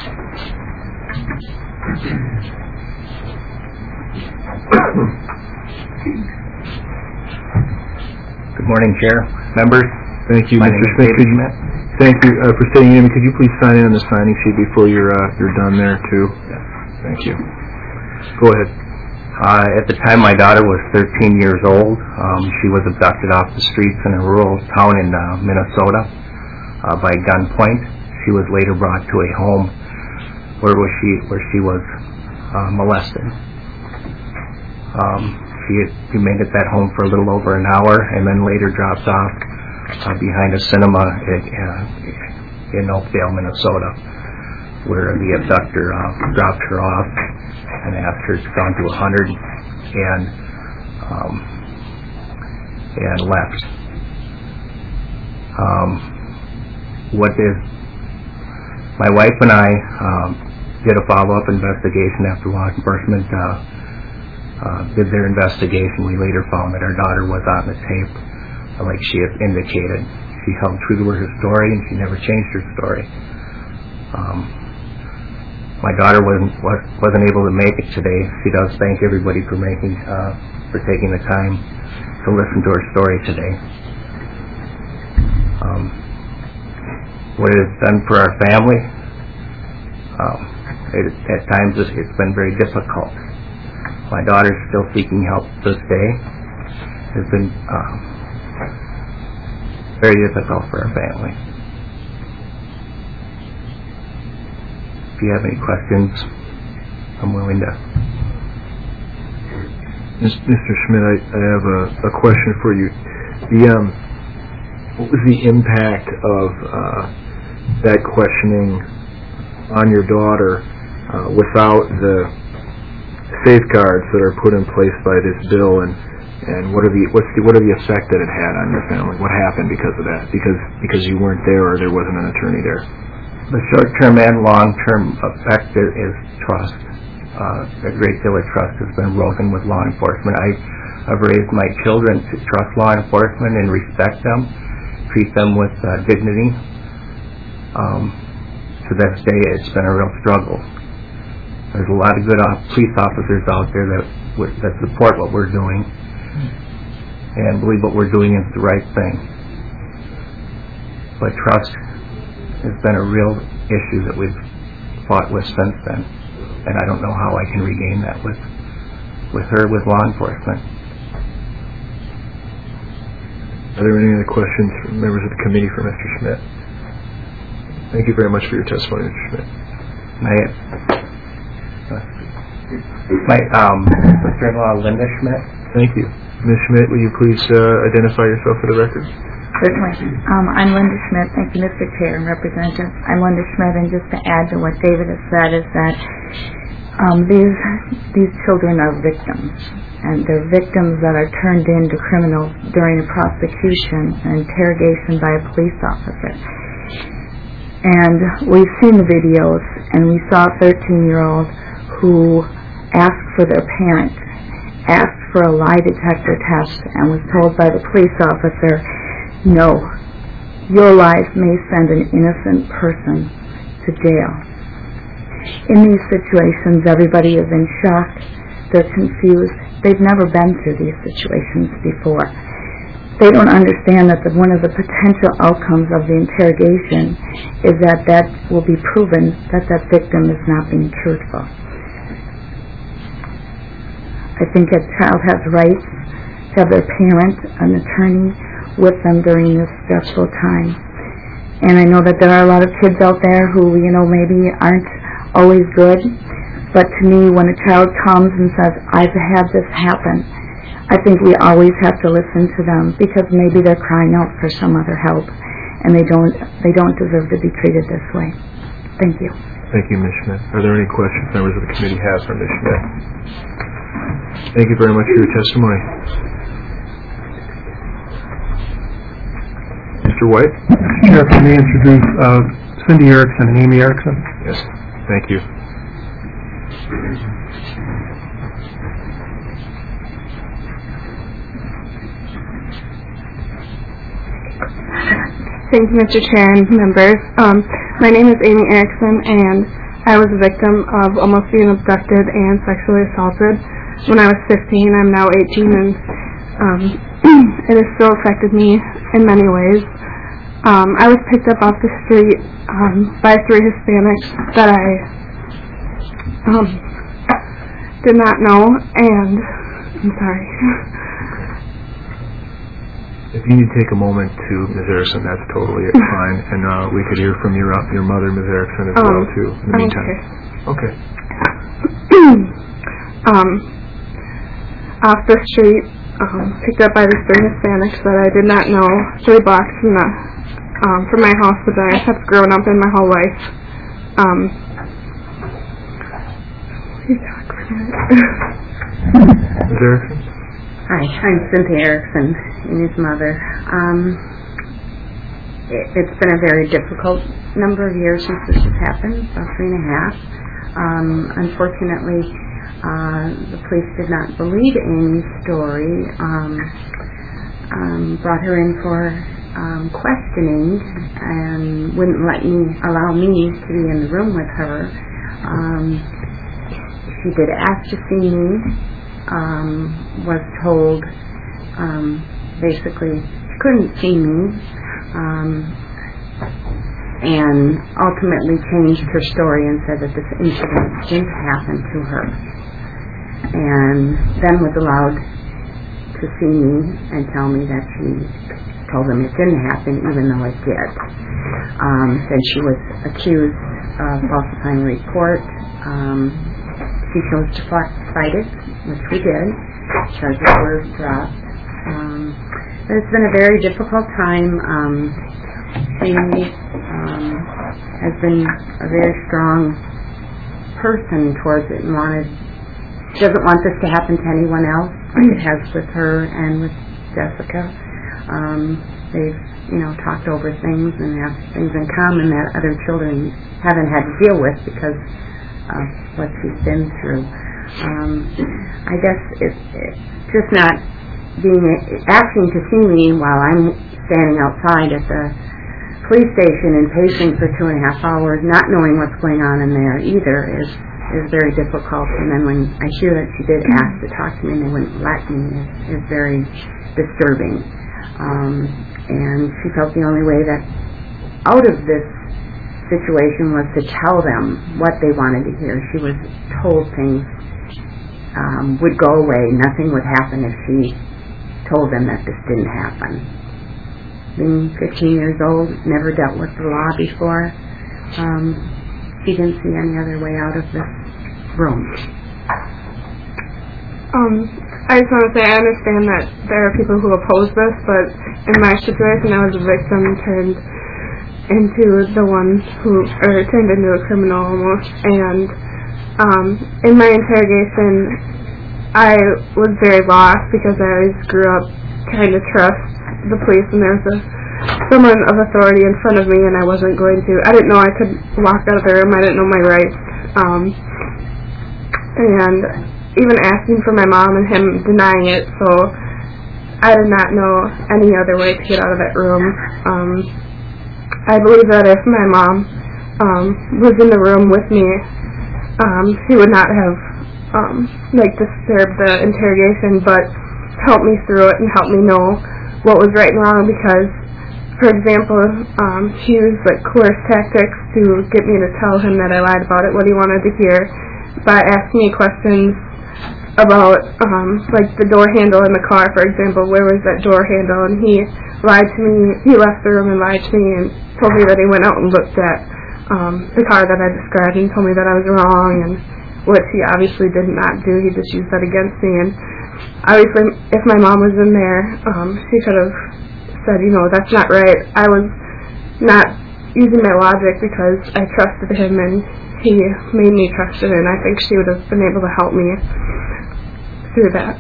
Good morning, Chair, members. Thank you, My Mister name is Schmidt. David Could you, Schmidt. thank you uh, for staying in. Could you please sign in on the signing sheet before you're uh, you're done there too? Yes. Thank you. Go ahead. Uh, at the time my daughter was thirteen years old, um, she was abducted off the streets in a rural town in uh, Minnesota uh, by gunpoint. She was later brought to a home where was she where she was uh, molested. Um, she had remained at that home for a little over an hour and then later dropped off uh, behind a cinema in, uh, in Oakdale, Minnesota, where the abductor uh, dropped her off and asked her to count to a hundred and um, and left. Um, what is my wife and I um, did a follow-up investigation after law enforcement uh, uh, did their investigation. We later found that our daughter was on the tape, uh, like she had indicated. She held true to her story and she never changed her story. Um, My daughter wasn't wasn't able to make it today. She does thank everybody for making uh, for taking the time to listen to her story today. Um, what it has done for our family, um, it, at times it's, it's been very difficult. My daughter's still seeking help to this day. It's been uh, very difficult for our family. If you have any questions, I'm willing to. Mister Schmidt, I, I have a, a question for you. The um, what was the impact of uh, that questioning on your daughter uh, without the safeguards that are put in place by this bill, and and what are the what's the what are the effect that it had on your family? What happened because of that? Because because you weren't there or there wasn't an attorney there. The short-term and long-term effect is trust. Uh, a great deal of trust has been broken with law enforcement. I, I've raised my children to trust law enforcement and respect them, treat them with uh, dignity. Um, to this day, it's been a real struggle. There's a lot of good uh, police officers out there that that support what we're doing and believe what we're doing is the right thing. But trust has been a real issue that we've fought with since then, and I don't know how I can regain that with with her, with law enforcement. Are there any other questions from members of the committee for Mister Schmidt? Thank you very much for your testimony, Mister Schmidt. My, uh, my um, sister-in-law, Linda Schmidt. Thank you. Miz Schmidt, will you please uh, identify yourself for the record? Certainly. Um, I'm Linda Schmidt. Thank you, Mister Chair and Representative. I'm Linda Schmidt, and just to add to what David has said is that um, these these children are victims, and they're victims that are turned into criminals during a prosecution and interrogation by a police officer. And we've seen the videos, and we saw a thirteen-year-old who asked for their parent, asked for a lie detector test and was told by the police officer, no, your lies may send an innocent person to jail. In these situations, everybody is in shock. They're confused. They've never been through these situations before. They don't understand that the, one of the potential outcomes of the interrogation is that that will be proven that that victim is not being truthful. I think a child has rights to have their parent, an attorney, with them during this stressful time. And I know that there are a lot of kids out there who, you know, maybe aren't always good, but to me, when a child comes and says, I've had this happen, I think we always have to listen to them, because maybe they're crying out for some other help, and they don't they don't deserve to be treated this way. Thank you. Thank you, Miz Schmidt. Are there any questions members of the committee have for Miz Schmidt? Thank you very much for your testimony. Mister White? Chair, if I may introduce uh, Cindy Erickson and Amy Erickson. Yes, thank you. Thank you, Mister Chair and members. Um, my name is Amy Erickson, and I was a victim of almost being abducted and sexually assaulted when I was fifteen. I'm now eighteen, and um, it has still affected me in many ways. Um, I was picked up off the street um, by three Hispanics that I um, did not know, and I'm sorry. If you need to take a moment to Miz Erickson, that's totally fine, and uh, we could hear from your uh, your mother, Miz Erickson, as um, well too. In the meantime, okay. okay. um, off the street, um, picked up by these three Hispanics that I did not know, three blocks from the um, from my house that I have grown up in my whole life. Um, you talk for a minute. Miz Erickson? Hi, I'm Cynthia Erickson, Amy's mother. Um, it, it's been a very difficult number of years since this has happened, about three and a half. Um, unfortunately, uh, the police did not believe Amy's story, um, um, brought her in for um, questioning and wouldn't let me, allow me to be in the room with her. Um, she did ask to see me. Um, was told um, basically she couldn't see me, um, and ultimately changed her story and said that this incident didn't happen to her, and then was allowed to see me and tell me that she told them it didn't happen even though it did. Um, then she was accused of falsifying a report. Um, she chose to fight it, which we did. Charges were dropped. Um, but it's been a very difficult time. Um, she um, has been a very strong person towards it and wanted, she doesn't want this to happen to anyone else like it has with her and with Jessica. Um, they've, you know, talked over things and have things in common that other children haven't had to deal with because of what she's been through. Um, I guess it's, it's just not being asking to see me while I'm standing outside at the police station and pacing for two and a half hours, not knowing what's going on in there either, is is very difficult. And then when I hear that she did ask to talk to me and they wouldn't let me, is, is very disturbing. Um, and she felt the only way that out of this situation was to tell them what they wanted to hear. She was told things um, would go away. Nothing would happen if she told them that this didn't happen. Being fifteen years old, never dealt with the law before, um, she didn't see any other way out of this room. Um, I just want to say I understand that there are people who oppose this, but in my situation, I was a victim turned into the one who, or turned into a criminal almost, and um, in my interrogation, I was very lost because I always grew up trying to trust the police, and there was a, someone of authority in front of me, and I wasn't going to, I didn't know I could walk out of the room, I didn't know my rights, um, and even asking for my mom and him denying it, so I did not know any other way to get out of that room. Um, I believe that if my mom um, was in the room with me, um, she would not have um, like disturbed the interrogation, but helped me through it and helped me know what was right and wrong, because, for example, um, she used like coerced tactics to get me to tell him that I lied about it, what he wanted to hear, by asking me questions about um, like the door handle in the car, for example, where was that door handle, and he lied to me, he left the room and lied to me and told me that he went out and looked at um, the car that I described and told me that I was wrong, and which he obviously did not do, he just used that against me. And obviously, if my mom was in there, um, she could have said, you know, that's not right. I was not using my logic because I trusted him and he made me trust him, and I think she would have been able to help me through that.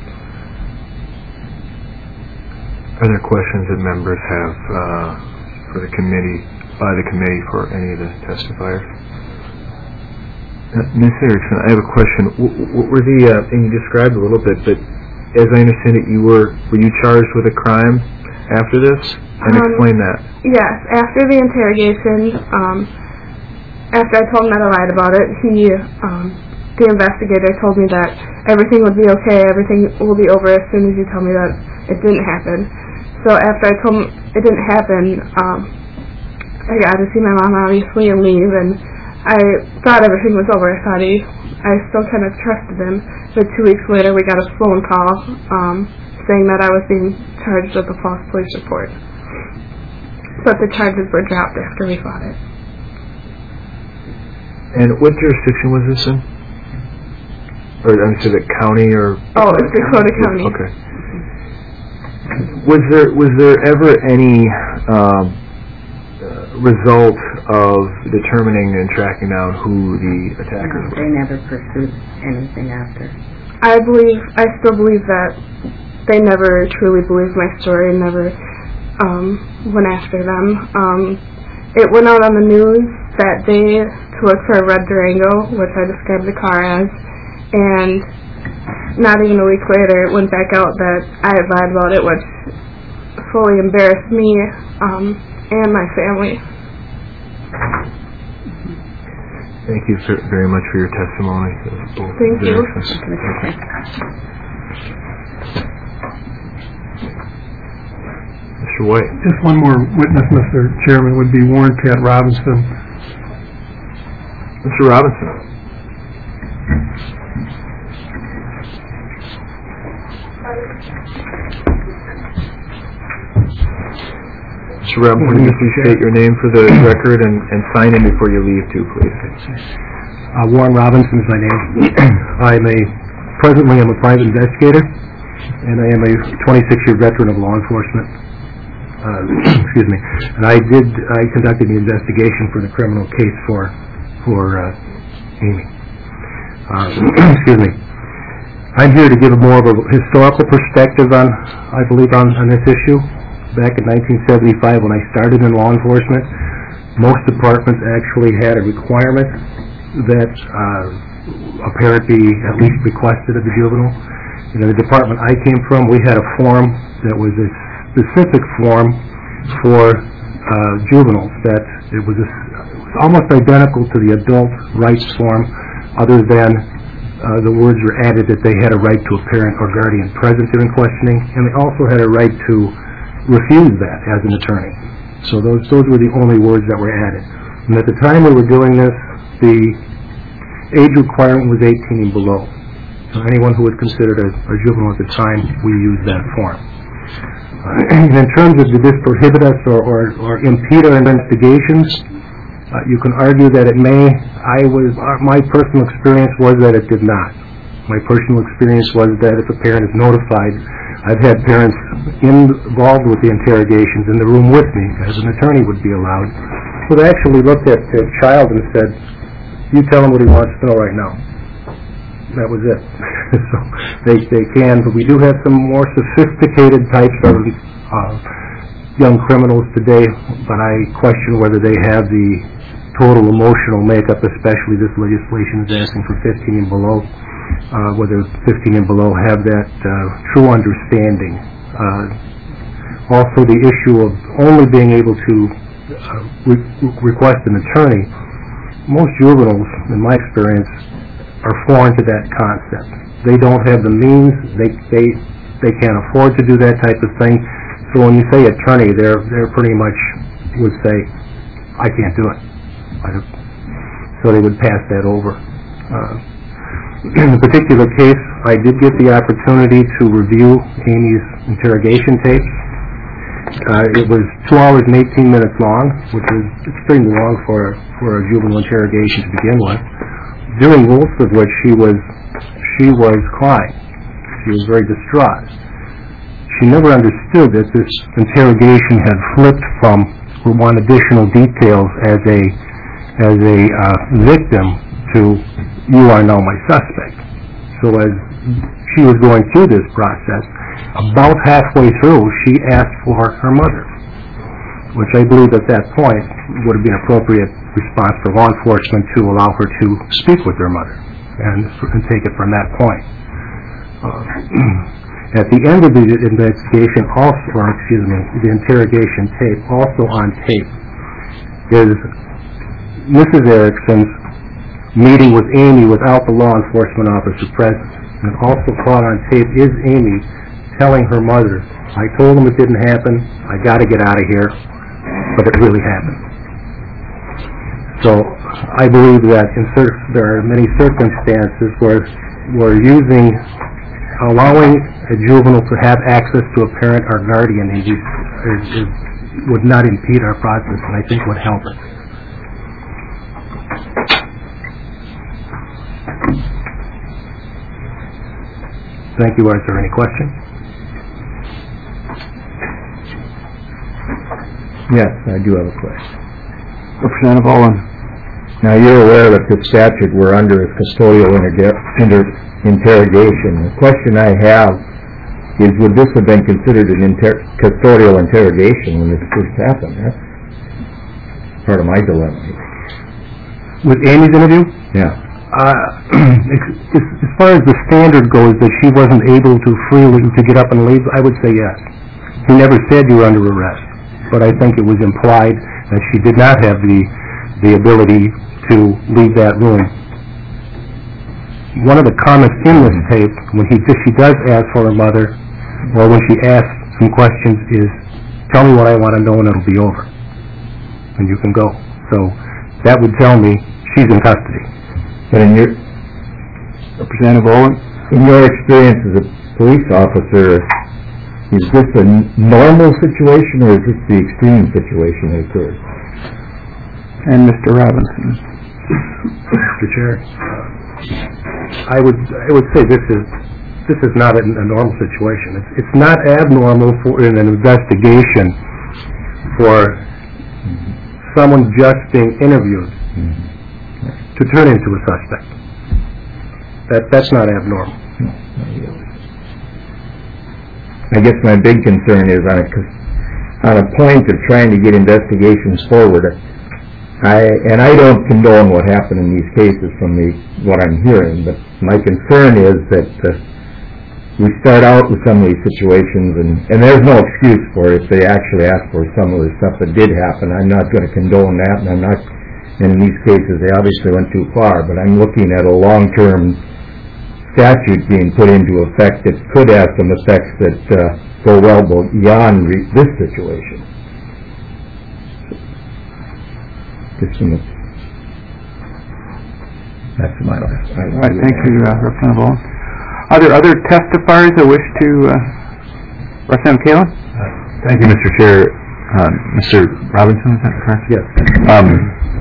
Are there questions that members have uh, for the committee, by the committee, for any of the testifiers? Uh, Miz Erickson, I have a question. W- what were the, uh, and you described a little bit, but as I understand it, you were, were you charged with a crime after this? And Um, explain that. Yes, after the interrogation, um, after I told him that I lied about it, he, um, the investigator told me that everything would be okay, everything will be over as soon as you tell me that it didn't happen. So after I told him it didn't happen, um, I got to see my mom obviously and leave, and I thought everything was over. I thought he, I still kind of trusted him. But two weeks later we got a phone call um, saying that I was being charged with a false police report. But the charges were dropped after we fought it. And what jurisdiction was this in? Or, I'm sorry, the county or? Oh, it's Dakota County. Okay. Was there was there ever any um, uh, result of determining and tracking down who the attackers were? They never pursued anything after. I believe, I still believe that they never truly believed my story and never um, went after them. Um, it went out on the news that day to look for a red Durango, which I described the car as, and not even a week later it went back out that I had lied about it, which fully embarrassed me um, and my family. Thank you so very much for your testimony. Thank you. Mister White. Just one more witness, Mister Chairman, would be Warren Pat Robinson. Mister Robinson. Mister Robinson, would you please state your name for the record and, and sign in before you leave too, please? Uh, Warren Robinson is my name. I'm a, presently I'm a private investigator, and I am a twenty-six year veteran of law enforcement. Uh, excuse me. And I did, I conducted the investigation for the criminal case for, for, uh, Amy. Uh, excuse me. I'm here to give a more of a historical perspective on, I believe, on, on this issue. Back in nineteen seventy-five, when I started in law enforcement, most departments actually had a requirement that uh, a parent be at least requested of the juvenile. In the department I came from, we had a form that was a specific form for uh, juveniles. That it was, a, it was almost identical to the adult rights form, other than uh, the words were added that they had a right to a parent or guardian present during questioning, and they also had a right to refuse that as an attorney. So those those were the only words that were added. And at the time we were doing this, the age requirement was eighteen and below. So anyone who was considered a, a juvenile at the time, we used that form. Uh, and in terms of did this prohibit us or, or, or impede our investigations, uh, you can argue that it may. I was uh, my personal experience was that it did not. My personal experience was that if a parent is notified, I've had parents involved with the interrogations in the room with me, as an attorney would be allowed, who actually looked at the child and said, you tell him what he wants to know right now. That was it. So they, they can, but we do have some more sophisticated types of uh, young criminals today, but I question whether they have the total emotional makeup, especially this legislation is asking for fifteen and below, uh, whether fifteen and below have that uh, true understanding. Uh, also, the issue of only being able to uh, re request an attorney. Most juveniles, in my experience, are foreign to that concept. They don't have the means. They they they can't afford to do that type of thing. So when you say attorney, they're they're pretty much would say, I can't do it. I don't. So they would pass that over. Uh, in the particular case, I did get the opportunity to review Amy's interrogation tapes. Uh, it was two hours and eighteen minutes long, which is extremely long for for a juvenile interrogation to begin with. During most of which she was she was crying. She was very distraught. She never understood that this interrogation had flipped from we want additional details as a as a uh, victim to you are now my suspect. So as she was going through this process, about halfway through, she asked for her mother, which I believe at that point would have been an appropriate response for law enforcement to allow her to speak with her mother and, and take it from that point. Uh, at the end of the investigation, also, or excuse me, the interrogation tape, also on tape, is Missus Erickson's meeting with Amy without the law enforcement officer present. And also caught on tape is Amy telling her mother, I told him it didn't happen, I got to get out of here, but it really happened. So I believe that in there are many circumstances where we're using, allowing a juvenile to have access to a parent or guardian is, is, is, would not impede our process, and I think would help us. Thank you. Are there any questions? Yes, I do have a question. Representative Owen. Now, you're aware that the statute we're under is custodial inter inter interrogation. The question I have is, would this have been considered an inter custodial interrogation when this first happened? That's part of my dilemma. With Amy's interview? Yeah. Uh, as far as the standard goes, that she wasn't able to freely to get up and leave, I would say yes. He never said you were under arrest, but I think it was implied that she did not have the the ability to leave that room. One of the comments in this tape, when he she does ask for her mother, or when she asks some questions, is, "Tell me what I want to know, and it'll be over, and you can go." So that would tell me she's in custody. But in your, Representative Owen, in your experience as a police officer, is this a normal situation or is this the extreme situation that occurs? And Mister Robinson. Mister Chair, I would I would say this is this is not a, a normal situation. It's it's not abnormal for in an investigation for someone just being interviewed to turn into a suspect. That that's not abnormal. I guess my big concern is on a on a point of trying to get investigations forward. I and I don't condone what happened in these cases from the what I'm hearing, but my concern is that uh, we start out with some of these situations, and and there's no excuse for it if they actually ask for some of the stuff that did happen. I'm not going to condone that, and I'm not. And in these cases, they obviously went too far. But I'm looking at a long-term statute being put into effect that could have some effects that uh, go well beyond re this situation. Just some, that's my last. All right, thank you, uh, Representative Owen. Are there other testifiers that wish to, uh, Representative Kalin? Uh, thank you, Mister Chair. Uh, Mister Robinson, is that correct? Yes. Um,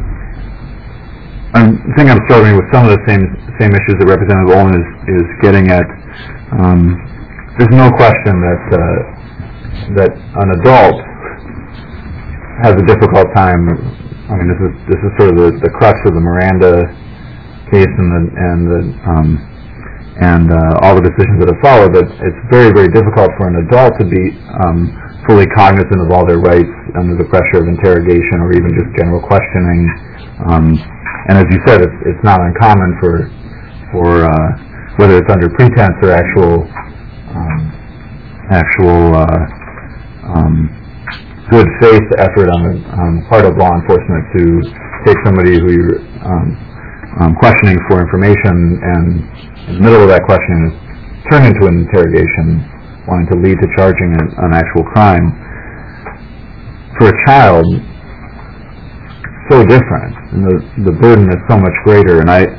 I think I'm struggling with some of the same same issues that Representative Owen is is getting at. Um, there's no question that uh, that an adult has a difficult time. I mean, this is this is sort of the, the crux of the Miranda case and the and the um, and uh, all the decisions that have followed. That it's very very difficult for an adult to be um, fully cognizant of all their rights under the pressure of interrogation or even just general questioning. Um, and as you said, it's, it's not uncommon for, for uh, whether it's under pretense or actual, um, actual uh, um, good faith effort on the on the part of law enforcement to take somebody who you're um, um, questioning for information, and in the middle of that questioning is turned into an interrogation, wanting to lead to charging an, an actual crime. For a child, so different, and the the burden is so much greater. And I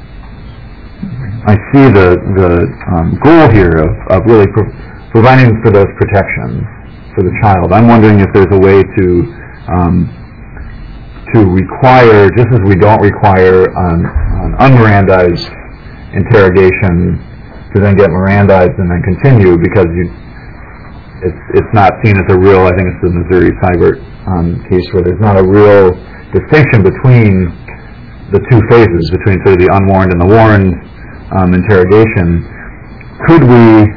I see the the um, goal here of of really pro- providing for those protections for the child. I'm wondering if there's a way to um, to require, just as we don't require an, an un-Mirandized interrogation to then get Mirandized and then continue, because you, it's it's not seen as a real. I think it's the Missouri Seibert um, case where there's not a real distinction between the two phases, between sort of the unwarned and the warned um, interrogation. Could we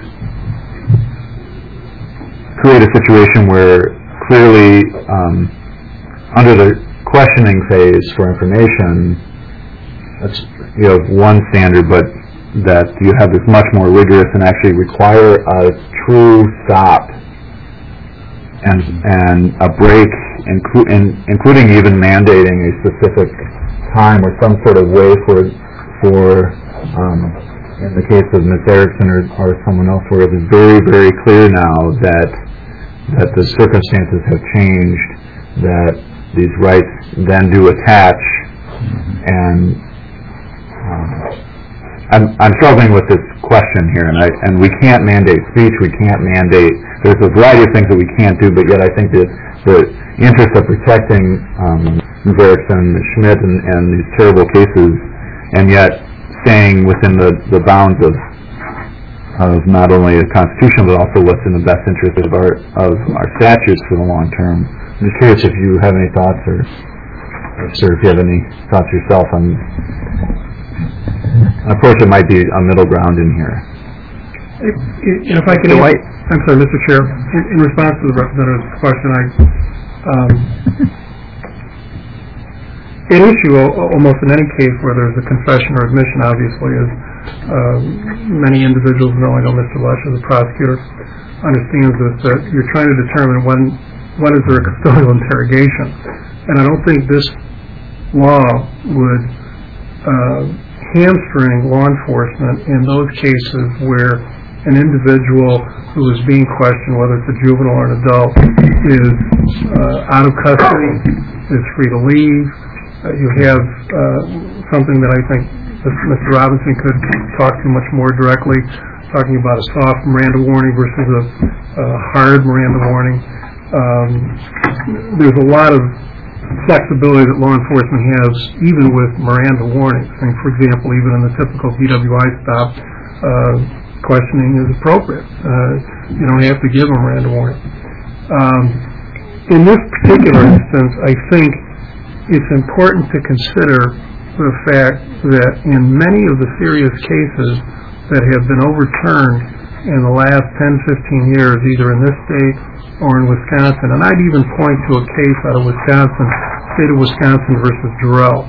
create a situation where clearly um, under the questioning phase for information, that's, you have one standard, but that you have this much more rigorous and actually require a true stop and and a break, inclu- in, including even mandating a specific time or some sort of way for for um, in the case of Miz Erickson or, or someone else, where it is very, very clear now that that the circumstances have changed, that these rights then do attach, and um, I'm, I'm struggling with this question here, and I and we can't mandate speech, we can't mandate. There's a variety of things that we can't do, but yet I think that the interest of protecting um, Miz Erickson, Miz Schmidt, and, and these terrible cases, and yet staying within the, the bounds of of not only the Constitution but also what's in the best interest of our of our statutes for the long term. I'm just curious if you have any thoughts, or, or sir, if you have any thoughts yourself on. Of course, it might be a middle ground in here. If, if if I can, So I, I'm sorry, Mister Chair. In, in response to the representative's question, I um, an issue al- almost in any case where there's a confession or admission, obviously, is uh, many individuals know. I know Mister Lush, as a prosecutor, understands this, that you're trying to determine when when is there a custodial interrogation, and I don't think this law would uh, hamstring law enforcement in those cases where an individual who is being questioned, whether it's a juvenile or an adult, is uh, out of custody, is free to leave. Uh, you have uh, something that I think Mister Robinson could talk to much more directly, talking about a soft Miranda warning versus a, a hard Miranda warning. Um, there's a lot of flexibility that law enforcement has, even with Miranda warnings. I mean, for example, even in the typical D W I stop, uh, questioning is appropriate. Uh, you don't have to give a Miranda warning. Um, in this particular instance, I think it's important to consider the fact that in many of the serious cases that have been overturned in the last ten, fifteen years, either in this state or in Wisconsin, and I'd even point to a case out of Wisconsin, state of Wisconsin versus Jarrell,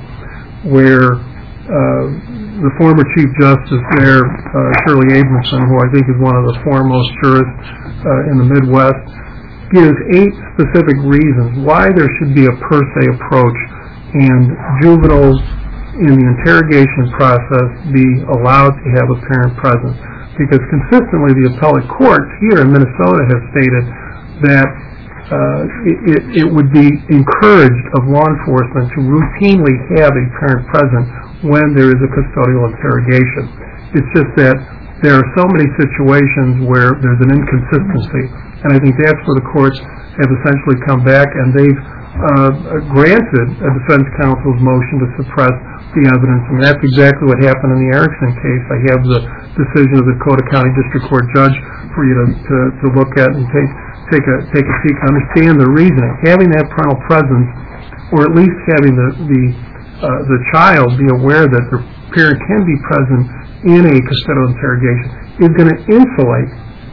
where uh, the former Chief Justice there, uh, Shirley Abramson, who I think is one of the foremost jurists uh, in the Midwest, gives eight specific reasons why there should be a per se approach and juveniles in the interrogation process be allowed to have a parent present. Because consistently the appellate courts here in Minnesota have stated that uh, it, it would be encouraged of law enforcement to routinely have a parent present when there is a custodial interrogation. It's just that there are so many situations where there's an inconsistency, and I think that's where the courts have essentially come back and they've uh, granted a defense counsel's motion to suppress the evidence, and that's exactly what happened in the Erickson case. I have the decision of the Dakota County District Court judge for you to, to, to look at and take take a take a peek and understand the reasoning. Having that parental presence, or at least having the the uh, the child be aware that the parent can be present in a custodial interrogation, is going to insulate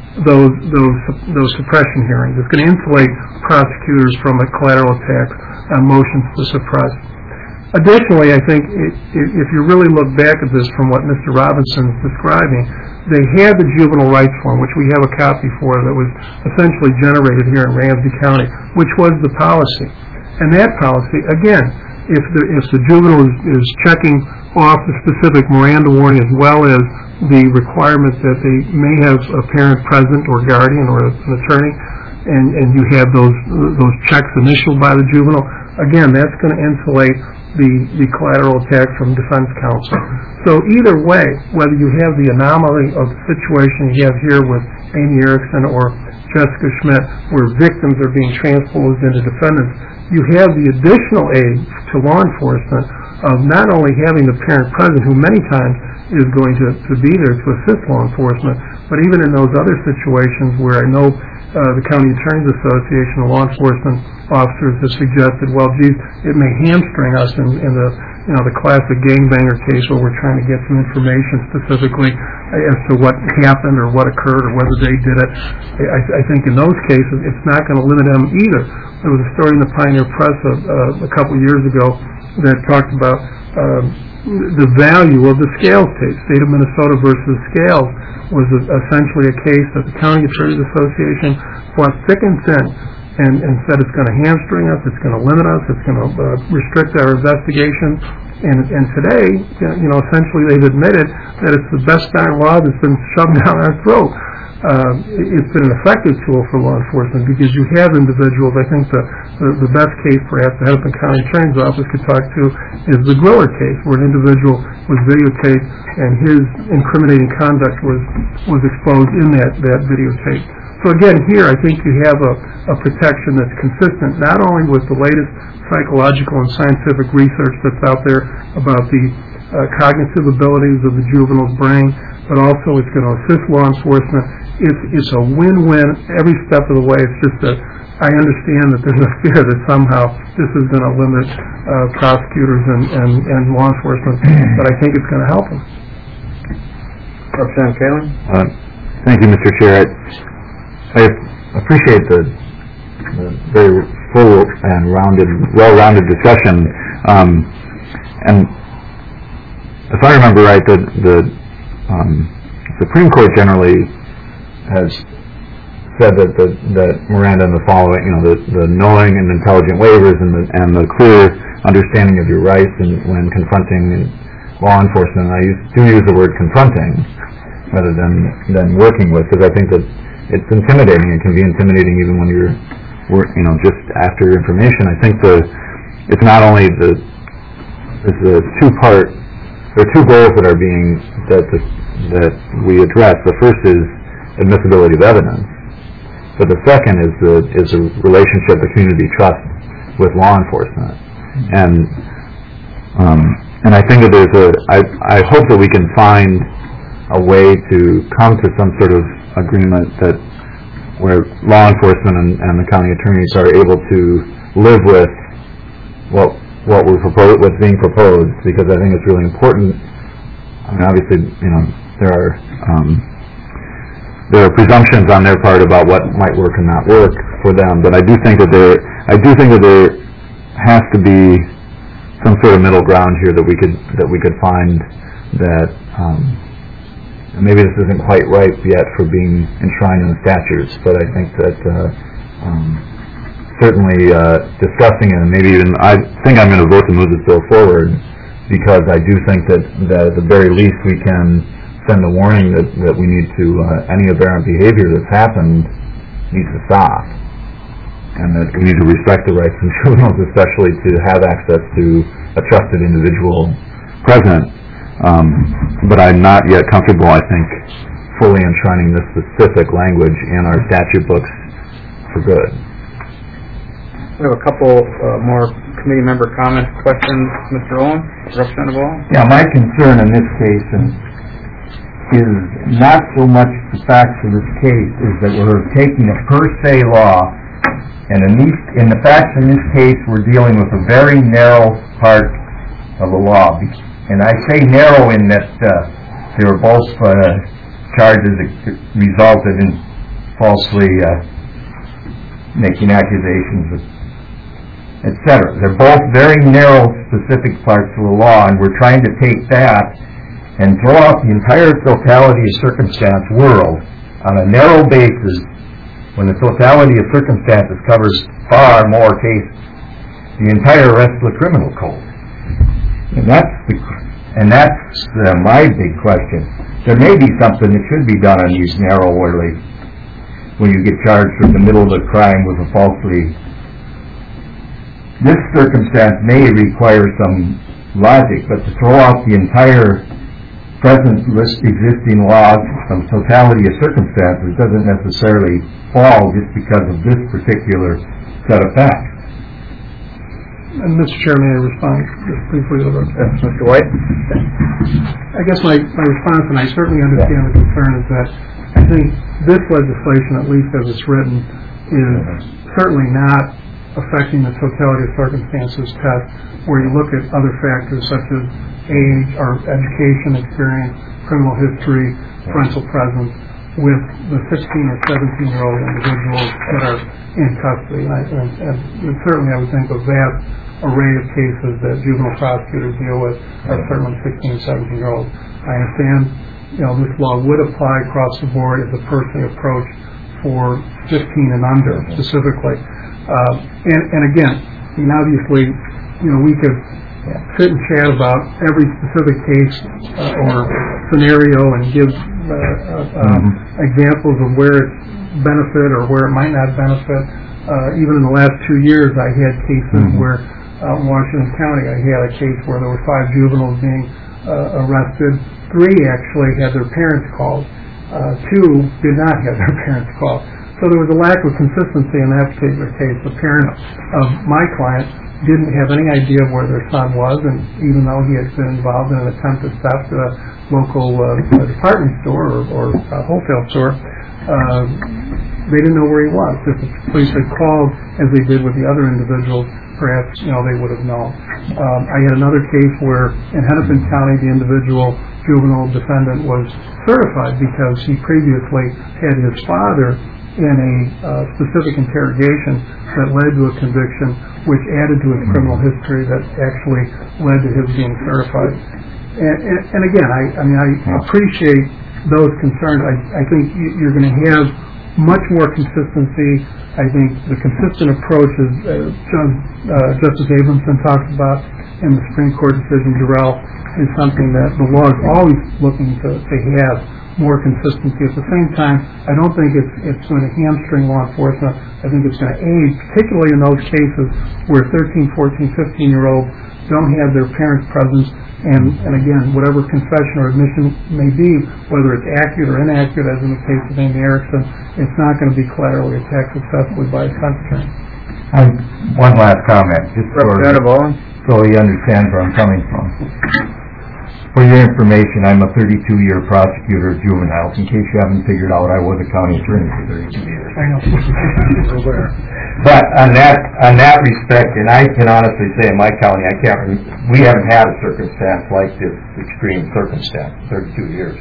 those those those suppression hearings. It's going to insulate prosecutors from a collateral attack on motions to suppress. Additionally, I think it, if you really look back at this from what Mister Robinson is describing, they had the juvenile rights form, which we have a copy for, that was essentially generated here in Ramsey County, which was the policy. And that policy, again, if the if the juvenile is, is checking off the specific Miranda warning as well as the requirement that they may have a parent present or guardian or an attorney, and, and you have those those checks initialed by the juvenile, again, that's going to insulate the, the collateral attack from defense counsel. So either way, whether you have the anomaly of the situation you have here with Amy Erickson or Jessica Schmidt, where victims are being transposed into defendants, you have the additional aid to law enforcement of not only having the parent present, who many times is going to, to be there to assist law enforcement, but even in those other situations where I know uh, the County Attorneys Association, law enforcement officers have suggested, well, geez, it may hamstring us in, in the you know the classic gangbanger case where we're trying to get some information specifically as to what happened or what occurred or whether they did it. I, I think in those cases it's not going to limit them either. There was a story in the Pioneer Press a, uh, a couple of years ago that talked about um, the value of the Scales case. State of Minnesota versus Scales was a, essentially a case that the County Attorneys Association fought thick and thin and, and said it's going to hamstring us, it's going to limit us, it's going to uh, restrict our investigation. And, and today, you know, essentially they've admitted that it's the best darn law that's been shoved down our throat. Uh, it's been an effective tool for law enforcement because you have individuals. I think the, the, the best case perhaps the Hennepin County Attorney's Office could talk to is the Griller case, where an individual was videotaped and his incriminating conduct was, was exposed in that, that videotape. So again, here I think you have a, a protection that's consistent not only with the latest psychological and scientific research that's out there about the uh, cognitive abilities of the juvenile's brain, but also it's going to assist law enforcement. It's, it's a win-win every step of the way. It's just that I understand that there's a fear that somehow this is going to limit uh, prosecutors and, and, and law enforcement, but I think it's going to help them. Representative Kaling? Uh, thank you, Mister Chair. I, I appreciate the, the very full and rounded, well-rounded discussion. Um, and if I remember right, the, the um, Supreme Court generally has said that the, that Miranda and the following, you know, the, the knowing and intelligent waivers and the, and the clear understanding of your rights and when confronting law enforcement. And I use, do use the word confronting rather than than working with, because I think that it's intimidating. It can be intimidating even when you're, you know, just after information. I think the it's not only the it's a two part. There are two goals that are being that the, that we address. The first is admissibility of evidence, but the second is the is the relationship, the community trust with law enforcement, and um, and I think that there's a I I hope that we can find a way to come to some sort of agreement that where law enforcement and, and the county attorneys are able to live with what what we're propose what's being proposed, because I think it's really important. I mean, obviously, you know, there are um, there are presumptions on their part about what might work and not work for them, but I do think that there I do think that there has to be some sort of middle ground here that we could that we could find that. Um, maybe this isn't quite right yet for being enshrined in the statutes, but I think that uh, um, certainly uh, discussing it, and maybe even I think I'm going to vote to move this bill forward, because I do think that, that at the very least we can send a warning that, that we need to, uh, any aberrant behavior that's happened needs to stop, and that we need to respect the rights of juveniles, especially to have access to a trusted individual present. Um, but I'm not yet comfortable, I think, fully enshrining this specific language in our statute books for good. We have a couple uh, more committee member comments, questions. Mister Owen, Representative Owen? Yeah, my concern in this case is, is not so much the facts of this case, is that we're taking a per se law, and in, these, in the facts in this case, we're dealing with a very narrow part of the law. And I say narrow in that uh, there were both uh, charges that resulted in falsely uh, making accusations, et cetera. They're both very narrow, specific parts of the law, and we're trying to take that and throw out the entire totality of circumstance world on a narrow basis when the totality of circumstances covers far more cases, the entire rest of the criminal code. And that's the, and that's uh, my big question. There may be something that should be done on these narrow, really, when you get charged in the middle of the crime with a falsely. This circumstance may require some logic, but to throw out the entire present list existing laws from totality of circumstances doesn't necessarily fall just because of this particular set of facts. And Mister Chair, may I respond just briefly to that? Yes, Mister White. I guess my, my response, and I certainly understand the concern, is that I think this legislation, at least as it's written, is certainly not affecting the totality of circumstances test, where you look at other factors such as age or education experience, criminal history, parental presence, with the sixteen or seventeen year old individuals that are in custody. And, I, and, and certainly I would think a vast array of cases that juvenile prosecutors deal with are certainly sixteen and seventeen year olds. I understand, you know, this law would apply across the board as a per se approach for fifteen and under specifically. Uh, and, and again, I mean, obviously, you know, we could sit and chat about every specific case uh, or scenario and give uh, uh, um, examples of where it's benefit or where it might not benefit. Uh, even in the last two years, I had cases mm-hmm. where out in Washington County, I had a case where there were five juveniles being uh, arrested. Three actually had their parents called. Uh, two did not have their parents called. So there was a lack of consistency in that particular case. The parent of my client didn't have any idea of where their son was, and even though he had been involved in an attempted theft at a local uh, department store or, or a wholesale store, uh, they didn't know where he was. If the police had called, as they did with the other individuals, perhaps, you know, they would have known. Um, I had another case where in Hennepin County, the individual juvenile defendant was certified because he previously had his father in a uh, specific interrogation that led to a conviction, which added to his criminal history that actually led to his being certified. And, and, and again, I, I mean, I appreciate those concerns. I, I think you're going to have much more consistency. I think the consistent approach, as uh, Judge, uh, Justice Abramson talked about in the Supreme Court decision, Durrell, is something that the law is always looking to, to have more consistency. At the same time, I don't think it's it's going to hamstring law enforcement. I think it's going to aid, particularly in those cases where thirteen, fourteen, fifteen year olds don't have their parents' presence, and, and again, whatever confession or admission may be, whether it's accurate or inaccurate, as in the case of Amy Erickson, it's not going to be collaterally attacked successfully by a defense attorney. Um, one last comment, just Representative Owen, so he understands where I'm coming from. For your information, I'm a thirty-two year prosecutor of juveniles. In case you haven't figured out, I was a county attorney for thirty-two years. I know. But on that on that respect, and I can honestly say in my county, I can't. We haven't had a circumstance like this extreme circumstance in thirty-two years.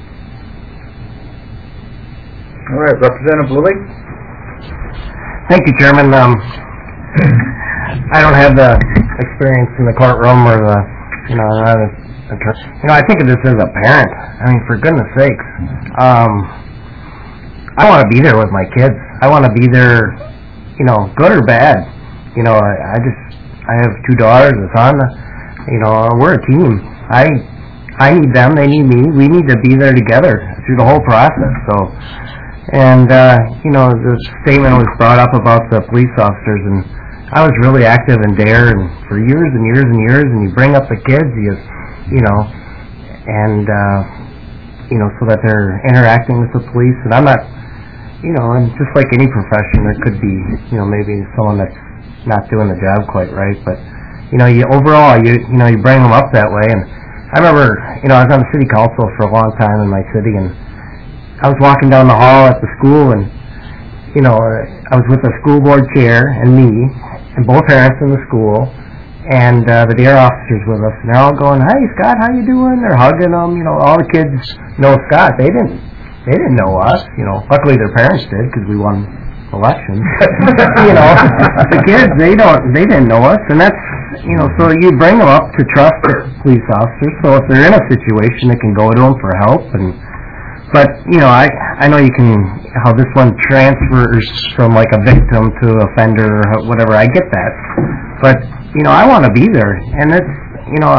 all right, Representative Lilly. Thank you, Chairman. Um, I don't have the experience in the courtroom or the, you know, I was, you know, I think of this as a parent. I mean, for goodness sakes, um, I want to be there with my kids. I want to be there, you know, good or bad. You know, I, I just, I have two daughters, a son. You know, we're a team. I, I need them. They need me. We need to be there together through the whole process. So, and uh, you know, the statement was brought up about the police officers, and I was really active in DARE and for years and years and years. And you bring up the kids, you. you know, and, uh, you know, so that they're interacting with the police. And I'm not, you know, and just like any profession, there could be, you know, maybe someone that's not doing the job quite right. But, you know, you overall, you, you know, you bring them up that way. And I remember, you know, I was on the city council for a long time in my city, and I was walking down the hall at the school, and, you know, I was with the school board chair and me, and both parents in the school, and uh, the DARE officers with us, and they're all going, "Hey, Scott, how you doing?" They're hugging them. You know, all the kids know Scott. They didn't, they didn't know us, you know. Luckily their parents did because we won elections. You know, the kids, they don't, they didn't know us, and that's, you know, so you bring them up to trust the police officers, so if they're in a situation, they can go to them for help, and, but, you know, I, I know you can, how this one transfers from like a victim to offender or whatever, I get that, but, you know, I want to be there, and it's, you know,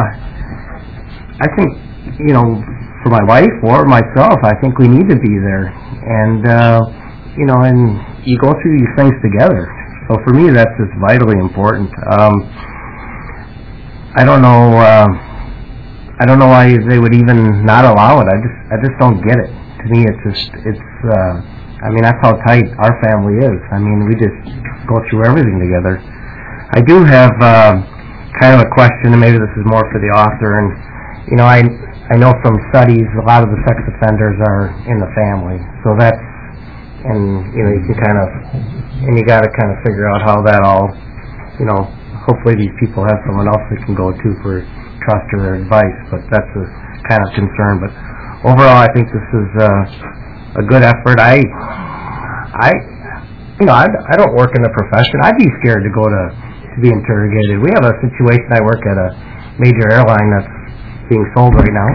I think, you know, for my wife or myself, I think we need to be there, and, uh, you know, and you go through these things together. So for me, that's just vitally important. Um, I don't know. Uh, I don't know why they would even not allow it. I just, I just don't get it. To me, it's just, it's. Uh, I mean, that's how tight our family is. I mean, we just go through everything together. I do have uh, kind of a question, and maybe this is more for the author. And you know, I, I know from studies, a lot of the sex offenders are in the family. So that's. And, you know, you can kind of, and you got to kind of figure out how that all, you know, hopefully these people have someone else they can go to for trust or advice, but that's a kind of concern. But overall, I think this is uh, a good effort. I, I, you know, I, I don't work in the profession. I'd be scared to go to, to be interrogated. We have a situation, I work at a major airline that's being sold right now.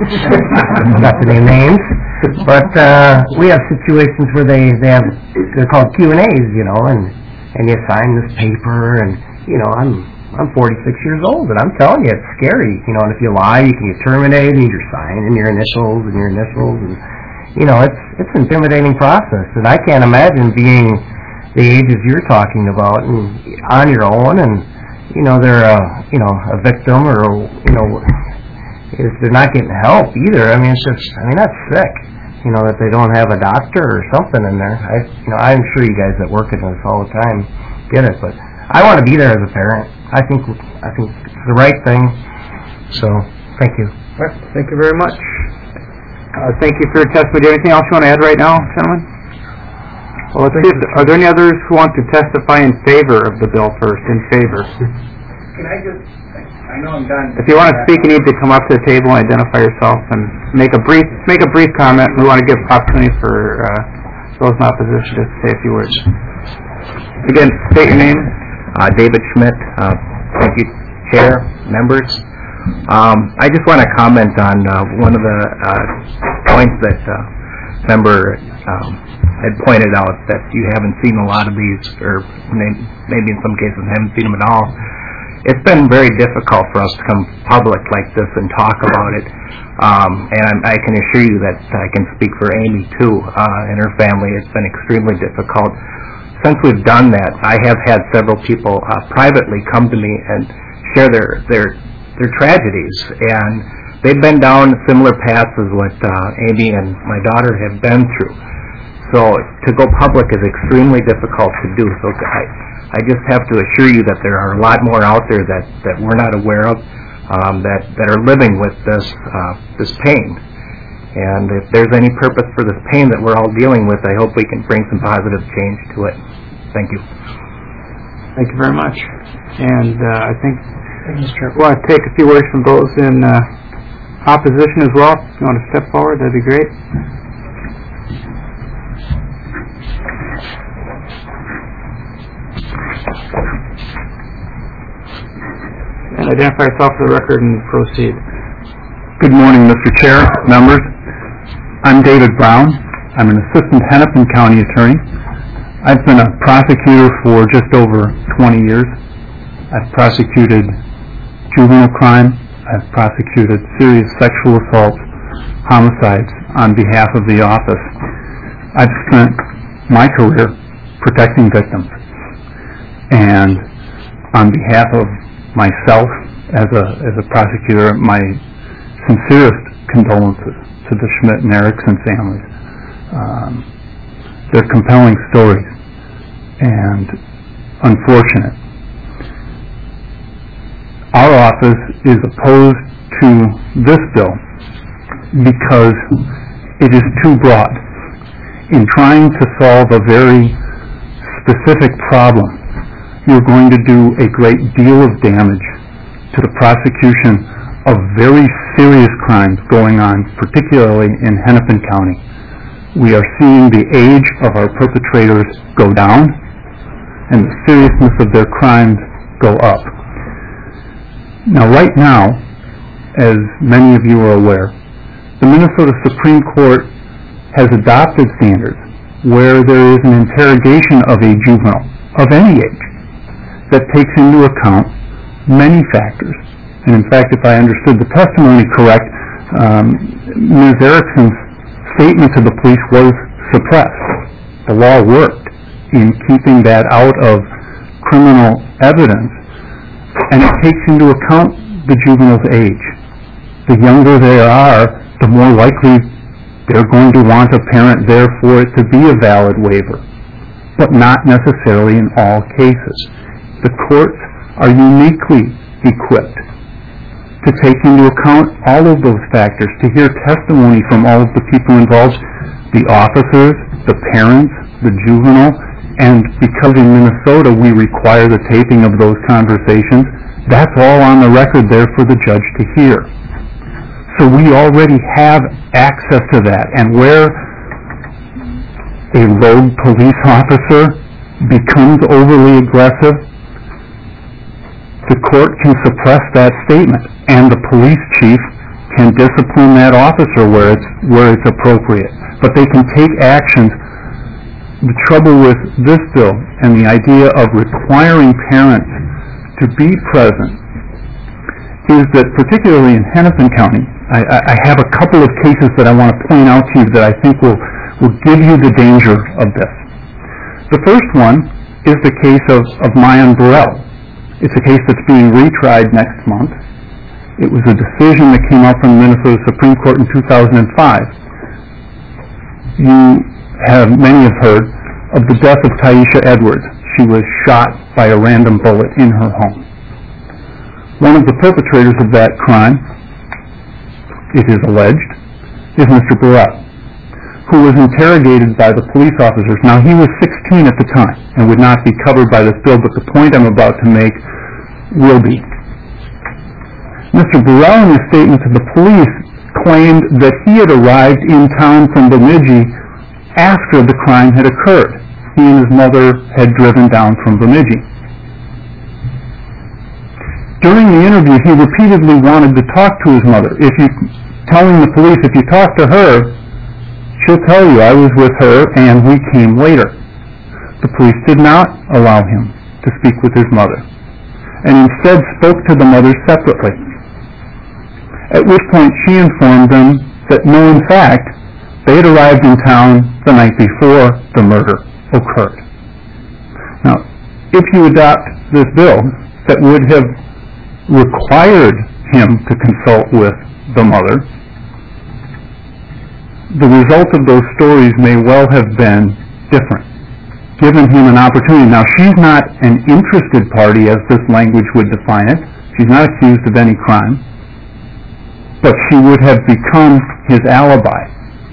Not to name names, but uh, we have situations where they they have they're called Q and A's, you know, and and you sign this paper, and you know I'm I'm forty-six years old, and I'm telling you it's scary, you know. And if you lie, you can get terminated, and you're signing your initials and your initials, and you know it's it's an intimidating process, and I can't imagine being the ages you're talking about and on your own, and you know they're a you know a victim or you know. Is they're not getting help either. I mean, it's just, I mean, that's sick, you know, that they don't have a doctor or something in there. I, you know, I'm sure you guys that work in this all the time get it, but I want to be there as a parent. I think, I think it's the right thing. So, thank you. All right, thank you very much. Uh, thank you for your testimony. Do you have anything else you want to add right now, gentlemen? Well, let's see. If, are there any others who want to testify in favor of the bill first? In favor. Can I just? I know I'm done. If you want to speak, you need to come up to the table and identify yourself and make a brief make a brief comment. We want to give opportunity for uh, those in opposition to say a few words. Again, state your name. Uh, David Schmidt. Uh, thank you, Chair, members. Um, I just want to comment on uh, one of the uh, points that uh, member um, had pointed out, that you haven't seen a lot of these, or may- maybe in some cases haven't seen them at all. It's been very difficult for us to come public like this and talk about it, um, and I'm, I can assure you that I can speak for Amy too uh, and her family. It's been extremely difficult. Since we've done that, I have had several people uh, privately come to me and share their their their tragedies, and they've been down similar paths as what uh, Amy and my daughter have been through. So to go public is extremely difficult to do. So I. I just have to assure you that there are a lot more out there that, that we're not aware of, um, that, that are living with this uh, this pain. And if there's any purpose for this pain that we're all dealing with, I hope we can bring some positive change to it. Thank you. Thank you very much. And uh, I think we want to take a few words from those in uh, opposition as well. If you want to step forward, that'd be great. And identify yourself for the record and proceed. Good morning, Mister Chair, members. I'm David Brown. I'm an assistant Hennepin County attorney. I've been a prosecutor for just over twenty years. I've prosecuted juvenile crime. I've prosecuted serious sexual assaults, homicides on behalf of the office. I've spent my career protecting victims. And on behalf of myself as a as a prosecutor, my sincerest condolences to the Schmidt and Erickson families. Um, they're compelling stories and unfortunate. Our office is opposed to this bill because it is too broad. In trying to solve a very specific problem, you're going to do a great deal of damage to the prosecution of very serious crimes going on, particularly in Hennepin County. we are seeing the age of our perpetrators go down and the seriousness of their crimes go up. Now, right now, as many of you are aware, the Minnesota Supreme Court has adopted standards where there is an interrogation of a juvenile of any age that takes into account many factors. And in fact, if I understood the testimony correct, um, Miz Erickson's statement to the police was suppressed. The law worked in keeping that out of criminal evidence, and it takes into account the juvenile's age. The younger they are, the more likely they're going to want a parent there for it to be a valid waiver, but not necessarily in all cases. The courts are uniquely equipped to take into account all of those factors, to hear testimony from all of the people involved, the officers, the parents, the juvenile, and because in Minnesota we require the taping of those conversations, that's all on the record there for the judge to hear. So we already have access to that, and where a rogue police officer becomes overly aggressive, the court can suppress that statement, and the police chief can discipline that officer where it's where it's appropriate. But they can take actions. The trouble with this bill and the idea of requiring parents to be present is that, particularly in Hennepin County, I, I have a couple of cases that I want to point out to you that I think will, will give you the danger of this. The first one is the case of, of Mayan Burrell. It's a case that's being retried next month. It was a decision that came out from the Minnesota Supreme Court in two thousand five. You have, many have heard, of the death of Taisha Edwards. She was shot by a random bullet in her home. One of the perpetrators of that crime, it is alleged, is Mister Burrell, who was interrogated by the police officers. Now, he was sixteen at the time and would not be covered by this bill, but the point I'm about to make will be. Mister Burrell, in his statement to the police, claimed that he had arrived in town from Bemidji after the crime had occurred. He and his mother had driven down from Bemidji. During the interview, he repeatedly wanted to talk to his mother. If you, telling the police, if you talk to her, she'll tell you, I was with her and we came later. The police did not allow him to speak with his mother, and instead spoke to the mother separately, at which point she informed them that no, in fact, they had arrived in town the night before the murder occurred. Now, if you adopt this bill that would have required him to consult with the mother, the result of those stories may well have been different, given him an opportunity. Now, she's not an interested party, as this language would define it. She's not accused of any crime, but she would have become his alibi.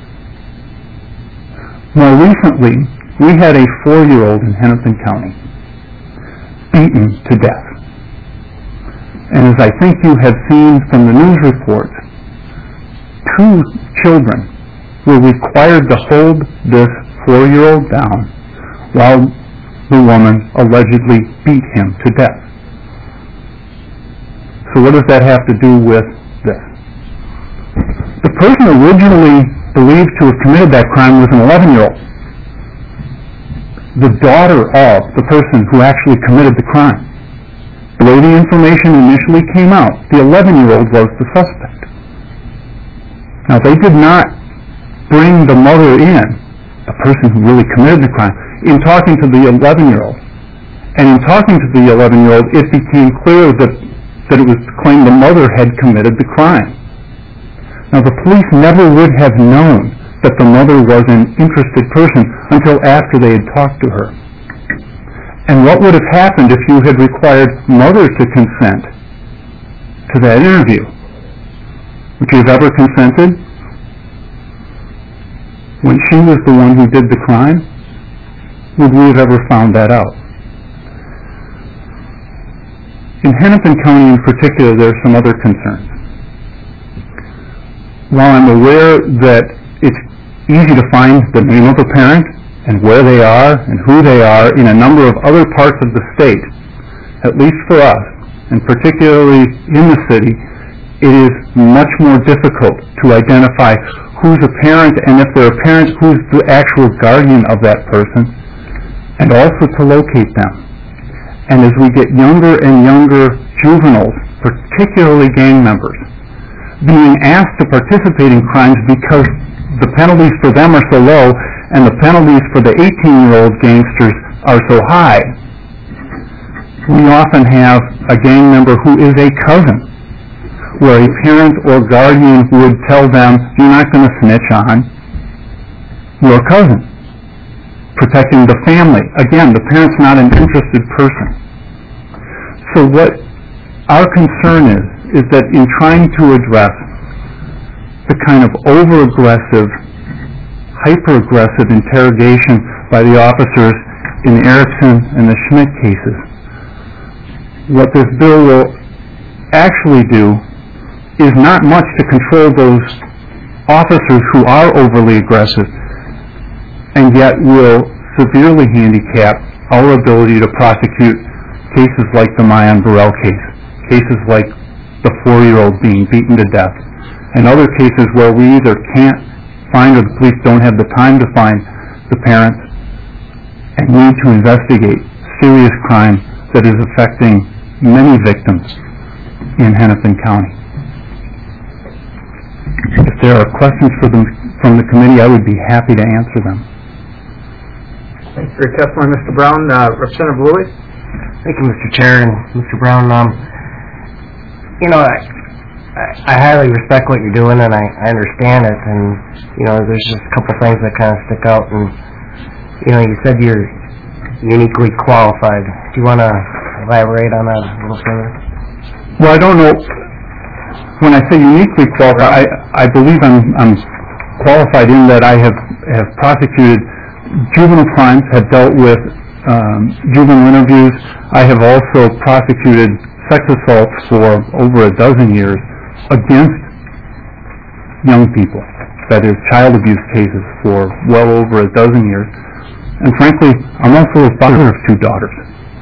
More recently, we had a four-year-old in Hennepin County beaten to death. And as I think you have seen from the news reports, two children were required to hold this four-year-old down while the woman allegedly beat him to death. So what does that have to do with this? The person originally believed to have committed that crime was an eleven-year-old. The daughter of the person who actually committed the crime. The way the information initially came out, the eleven-year-old was the suspect. Now, they did not bring the mother in, the person who really committed the crime, in talking to the eleven-year-old. And in talking to the eleven-year-old, it became clear that, that it was claimed the mother had committed the crime. Now, the police never would have known that the mother was an interested person until after they had talked to her. And what would have happened if you had required mother to consent to that interview? Would you have ever consented when she was the one who did the crime? Would we have ever found that out? In Hennepin County in particular, there are some other concerns. While I'm aware that it's easy to find the name of a parent and where they are and who they are in a number of other parts of the state. At least for us, and particularly in the city, it is much more difficult to identify who's a parent, and if they're a parent, who's the actual guardian of that person, and also to locate them. And as we get younger and younger juveniles, particularly gang members, being asked to participate in crimes because the penalties for them are so low and the penalties for the eighteen-year-old gangsters are so high, we often have a gang member who is a cousin, where a parent or guardian would tell them, you're not going to snitch on your cousin, protecting the family. Again, the parent's not an interested person. So what our concern is, is that in trying to address the kind of over-aggressive, hyper-aggressive interrogation by the officers in the Erickson and the Schmidt cases, what this bill will actually do is not much to control those officers who are overly aggressive, and yet will severely handicap our ability to prosecute cases like the Mayan Burrell case, cases like the four-year-old being beaten to death, and other cases where we either can't find or the police don't have the time to find the parents and need to investigate serious crime that is affecting many victims in Hennepin County. If there are questions for them from the committee, I would be happy to answer them. Thanks for your testimony, Mister Brown. Uh, Representative Lewis? Thank you, Mister Chair and Mister Brown. Um, you know, I, I highly respect what you're doing, and I, I understand it. And you know, there's just a couple things that kind of stick out. And you know, you said you're uniquely qualified. Do you want to elaborate on that a little further? Well, I don't know. When I say uniquely qualified, I, I believe I'm, I'm qualified in that I have, have prosecuted juvenile crimes, have dealt with um, juvenile interviews. I have also prosecuted sex assaults for over a dozen years against young people, that is, child abuse cases for well over a dozen years. And frankly, I'm also a father of two daughters.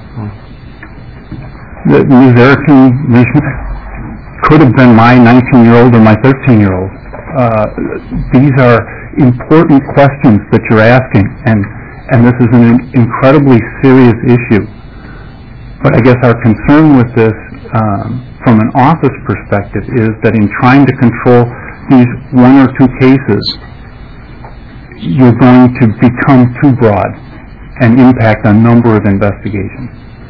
The Miz Erickson could have been my nineteen-year-old or my thirteen-year-old. Uh, these are important questions that you're asking, and, and this is an incredibly serious issue. But I guess our concern with this, um, from an office perspective, is that in trying to control these one or two cases, you're going to become too broad and impact a number of investigations.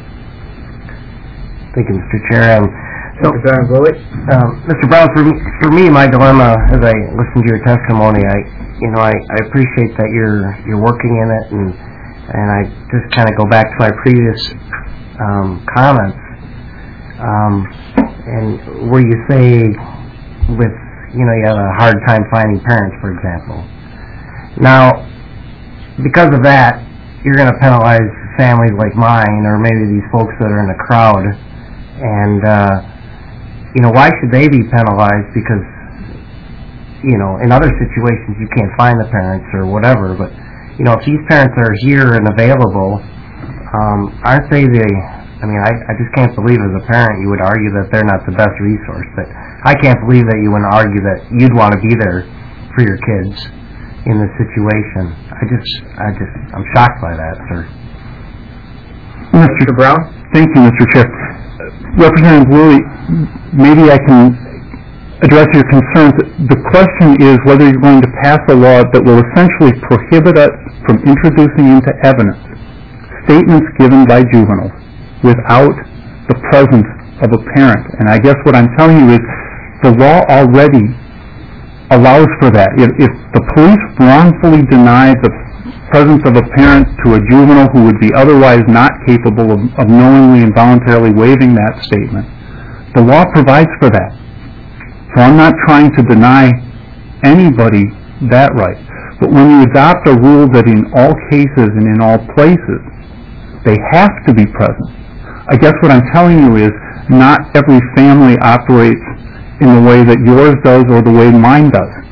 Thank you, Mister Chair. Um, so, um, Mister Brown, for me, for me, my dilemma as I listen to your testimony, I, you know, I, I appreciate that you're you're working in it, and and I just kind of go back to my previous um, comments, um, and where you say with, you know, you have a hard time finding parents, for example. Now, because of that, you're going to penalize families like mine, or maybe these folks that are in the crowd. And, uh, you know, why should they be penalized? Because, you know, in other situations you can't find the parents or whatever. But, you know, if these parents are here and available, um, aren't they the, I mean, I, I just can't believe as a parent you would argue that they're not the best resource. But I can't believe that you would argue that you'd want to be there for your kids in this situation. I just, I just, I'm shocked by that, sir. Mister Brown? Thank you, Mister Chair. Representative Lilly, maybe I can address your concerns. The question is whether you're going to pass a law that will essentially prohibit us from introducing into evidence statements given by juveniles without the presence of a parent. And I guess what I'm telling you is the law already allows for that. If, if the police wrongfully deny the presence of a parent to a juvenile who would be otherwise not capable of, of knowingly and voluntarily waiving that statement, the law provides for that. So I'm not trying to deny anybody that right. But when you adopt a rule that in all cases and in all places they have to be present, I guess what I'm telling you is not every family operates in the way that yours does or the way mine does.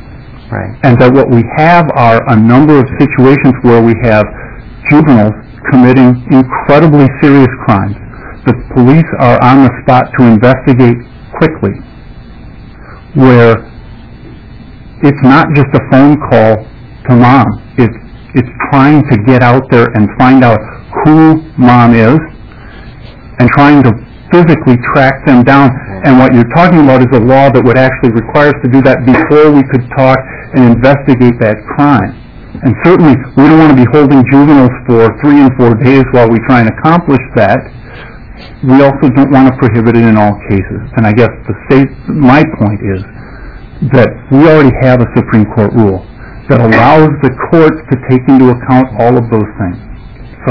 Right. And that what we have are a number of situations where we have juveniles committing incredibly serious crimes. The police are on the spot to investigate quickly, where it's not just a phone call to mom. It's, it's trying to get out there and find out who mom is and trying to physically track them down. And what you're talking about is a law that would actually require us to do that before we could talk and investigate that crime. And certainly, we don't want to be holding juveniles for three and four days while we try and accomplish that. We also don't want to prohibit it in all cases. And I guess the state, my point is that we already have a Supreme Court rule that allows the courts to take into account all of those things. So,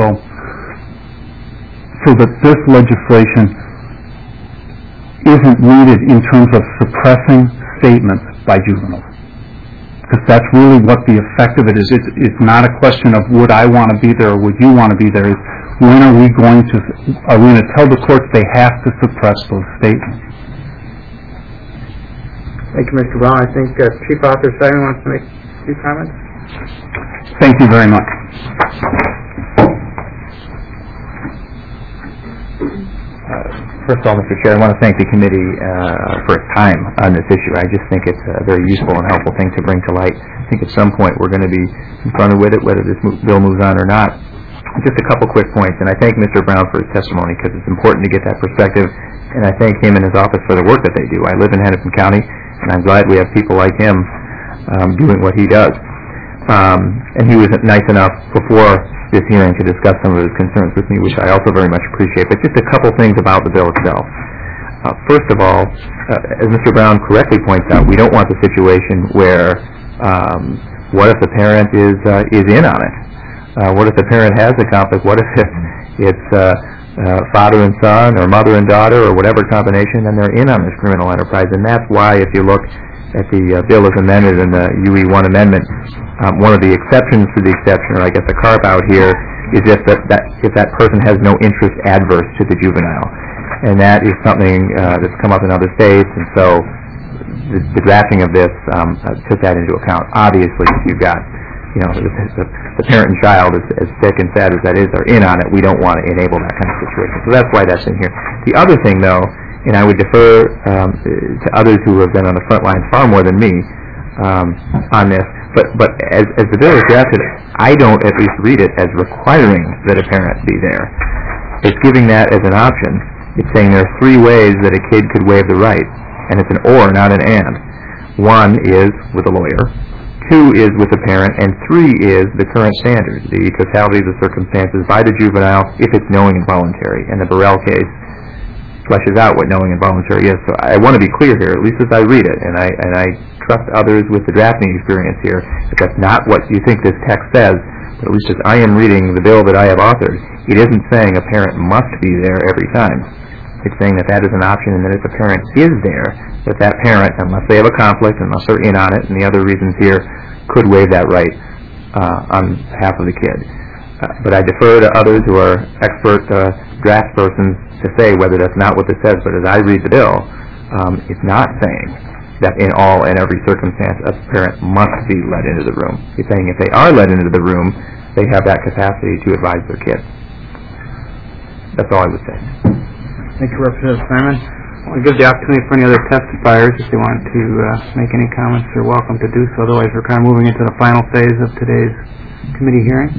so that this legislation isn't needed in terms of suppressing statements by juveniles. Because that's really what the effect of it is. It's, it's not a question of would I want to be there or would you want to be there. It's when are we going to, are we going to tell the courts they have to suppress those statements? Thank you, Mister Brown. I think uh, Chief Arthur Simon wants to make a few comments. Thank you very much. First of all, Mister Chair, I want to thank the committee uh, for its time on this issue. I just think it's a very useful and helpful thing to bring to light. I think at some point we're going to be confronted with it, whether this mo- bill moves on or not. Just a couple quick points, and I thank Mister Brown for his testimony because it's important to get that perspective, and I thank him and his office for the work that they do. I live in Henderson County, and I'm glad we have people like him um, doing what he does. Um, and he was nice enough before this hearing to discuss some of his concerns with me, which I also very much appreciate. But just a couple things about the bill itself. Uh, first of all, uh, as Mister Brown correctly points out, we don't want the situation where um, what if the parent is uh, is in on it? Uh, what if the parent has a conflict? What if it, it's uh, uh, father and son or mother and daughter or whatever combination, and they're in on this criminal enterprise? And that's why, if you look at the uh, bill as amended in the U E one amendment, um, one of the exceptions to the exception, or I guess a carve-out here, is if that, that if that person has no interest adverse to the juvenile. And that is something uh, that's come up in other states, and so the, the drafting of this um, uh, took that into account. Obviously, if you've got, you know, the, the, the parent and child, as, as sick and sad as that is, are in on it, we don't want to enable that kind of situation. So that's why that's in here. The other thing, though, and I would defer um, to others who have been on the front lines far more than me um, on this, but, but as, as the bill is drafted, I don't at least read it as requiring that a parent be there. It's giving that as an option. It's saying there are three ways that a kid could waive the right, and it's an or, not an and. One is with a lawyer, two is with the parent, and three is the current standard, the totality of the circumstances by the juvenile if it's knowing and voluntary. And the Burrell case fleshes out what knowing and voluntary is. So I want to be clear here, at least as I read it, and I and I trust others with the drafting experience here, that that's not what you think this text says, but at least as I am reading the bill that I have authored, it isn't saying a parent must be there every time. It's saying that that is an option, and that if a parent is there, that that parent, unless they have a conflict, unless they're in on it, and the other reasons here, could waive that right uh, on behalf of the kid. Uh, but I defer to others who are expert uh, draft persons to say whether that's not what this says. But as I read the bill, um, it's not saying that in all and every circumstance a parent must be let into the room. It's saying if they are let into the room, they have that capacity to advise their kid. That's all I would say. Thank you, Representative Simon. I'll give the opportunity for any other testifiers if they want to uh, make any comments. They're welcome to do so. Otherwise, we're kind of moving into the final phase of today's committee hearing.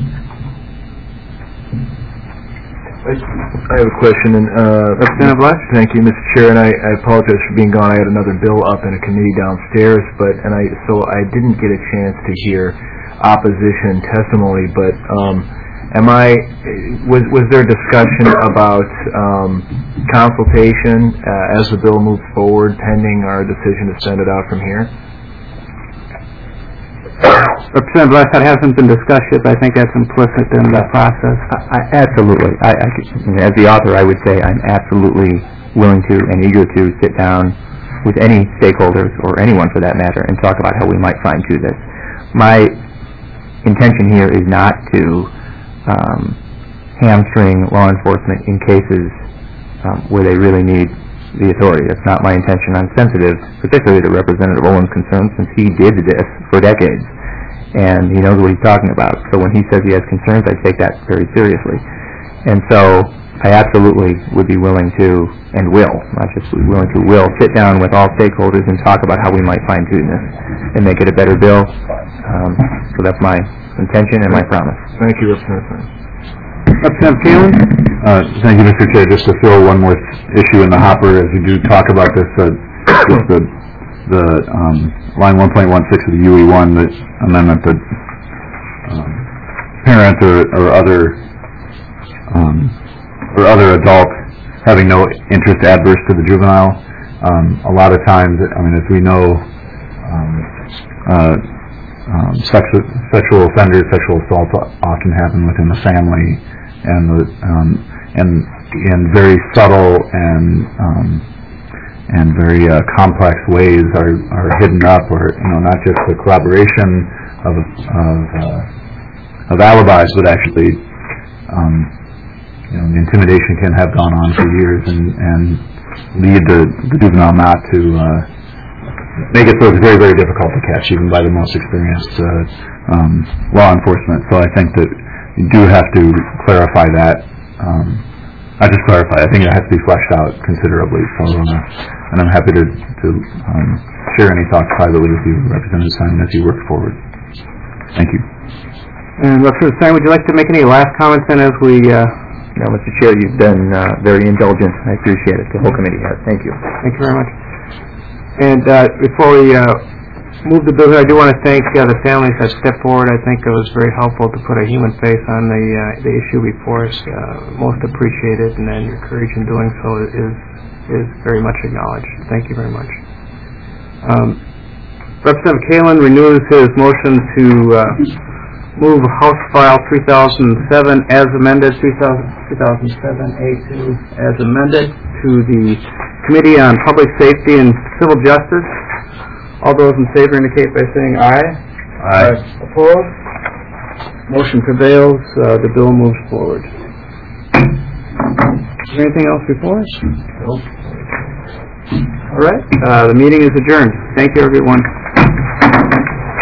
I have a question, and uh, Representative Lush? Thank you, Mister Chair, and I, I apologize for being gone. I had another bill up in a committee downstairs, but and I so I didn't get a chance to hear opposition testimony. But um, am I was was there discussion about um, consultation uh, as the bill moves forward, pending our decision to send it out from here? Representative Lush, that hasn't been discussed yet, but I think that's implicit in the process. I, I, absolutely. I, I, as the author, I would say I'm absolutely willing to and eager to sit down with any stakeholders, or anyone for that matter, and talk about how we might fine-tune this. My intention here is not to um, hamstring law enforcement in cases um, where they really need the authority. That's not my intention. I'm sensitive, particularly to Representative Owen's concerns, since he did this for decades, and he knows what he's talking about. So when he says he has concerns, I take that very seriously. And so I absolutely would be willing to, and will, not just willing to, will, sit down with all stakeholders and talk about how we might fine-tune this and make it a better bill. Um, so that's my intention and my promise. Thank you, Representative. Representative Phelan? Uh, thank you, Mister Chair. Just to throw one more issue in the hopper as you do talk about this, uh, just the, the um, line one point one six of the U E one, the amendment that um, parent or, or other um, or other adult having no interest adverse to the juvenile. Um, a lot of times, I mean, as we know, um, uh, um, sexual, sexual offenders, sexual assaults often happen within the family, and the, um, and in very subtle and um, and very uh, complex ways are are hidden up, or you know, not just the corroboration of of, uh, of alibis, but actually. Um, You know, the intimidation can have gone on for years and, and lead the, the juvenile not to uh, make it so it's very, very difficult to catch, even by the most experienced uh, um, law enforcement. So I think that you do have to clarify that. Um, not just clarify, I think it has to be fleshed out considerably. So, uh, and I'm happy to, to um, share any thoughts privately with you, Representative Simon, as you work forward. Thank you. And Representative Simon, would you like to make any last comments then as we... Uh, No, Mister Chair, you've been uh, very indulgent. I appreciate it. The whole committee has. Thank you. Thank you very much. And uh, before we uh, move the bill, I do want to thank uh, the families that stepped forward. I think it was very helpful to put a human face on the uh, the issue before us. Uh, most appreciated, and then your courage in doing so is is very much acknowledged. Thank you very much. Um, Representative Kalin renews his motion to uh, move House File three thousand seven as amended, two thousand seven A two as amended, to the Committee on Public Safety and Civil Justice. All those in favor indicate by saying aye. Aye. Opposed? Motion prevails. Uh, the bill moves forward. Is there anything else before us? No. All right. Uh, the meeting is adjourned. Thank you, everyone.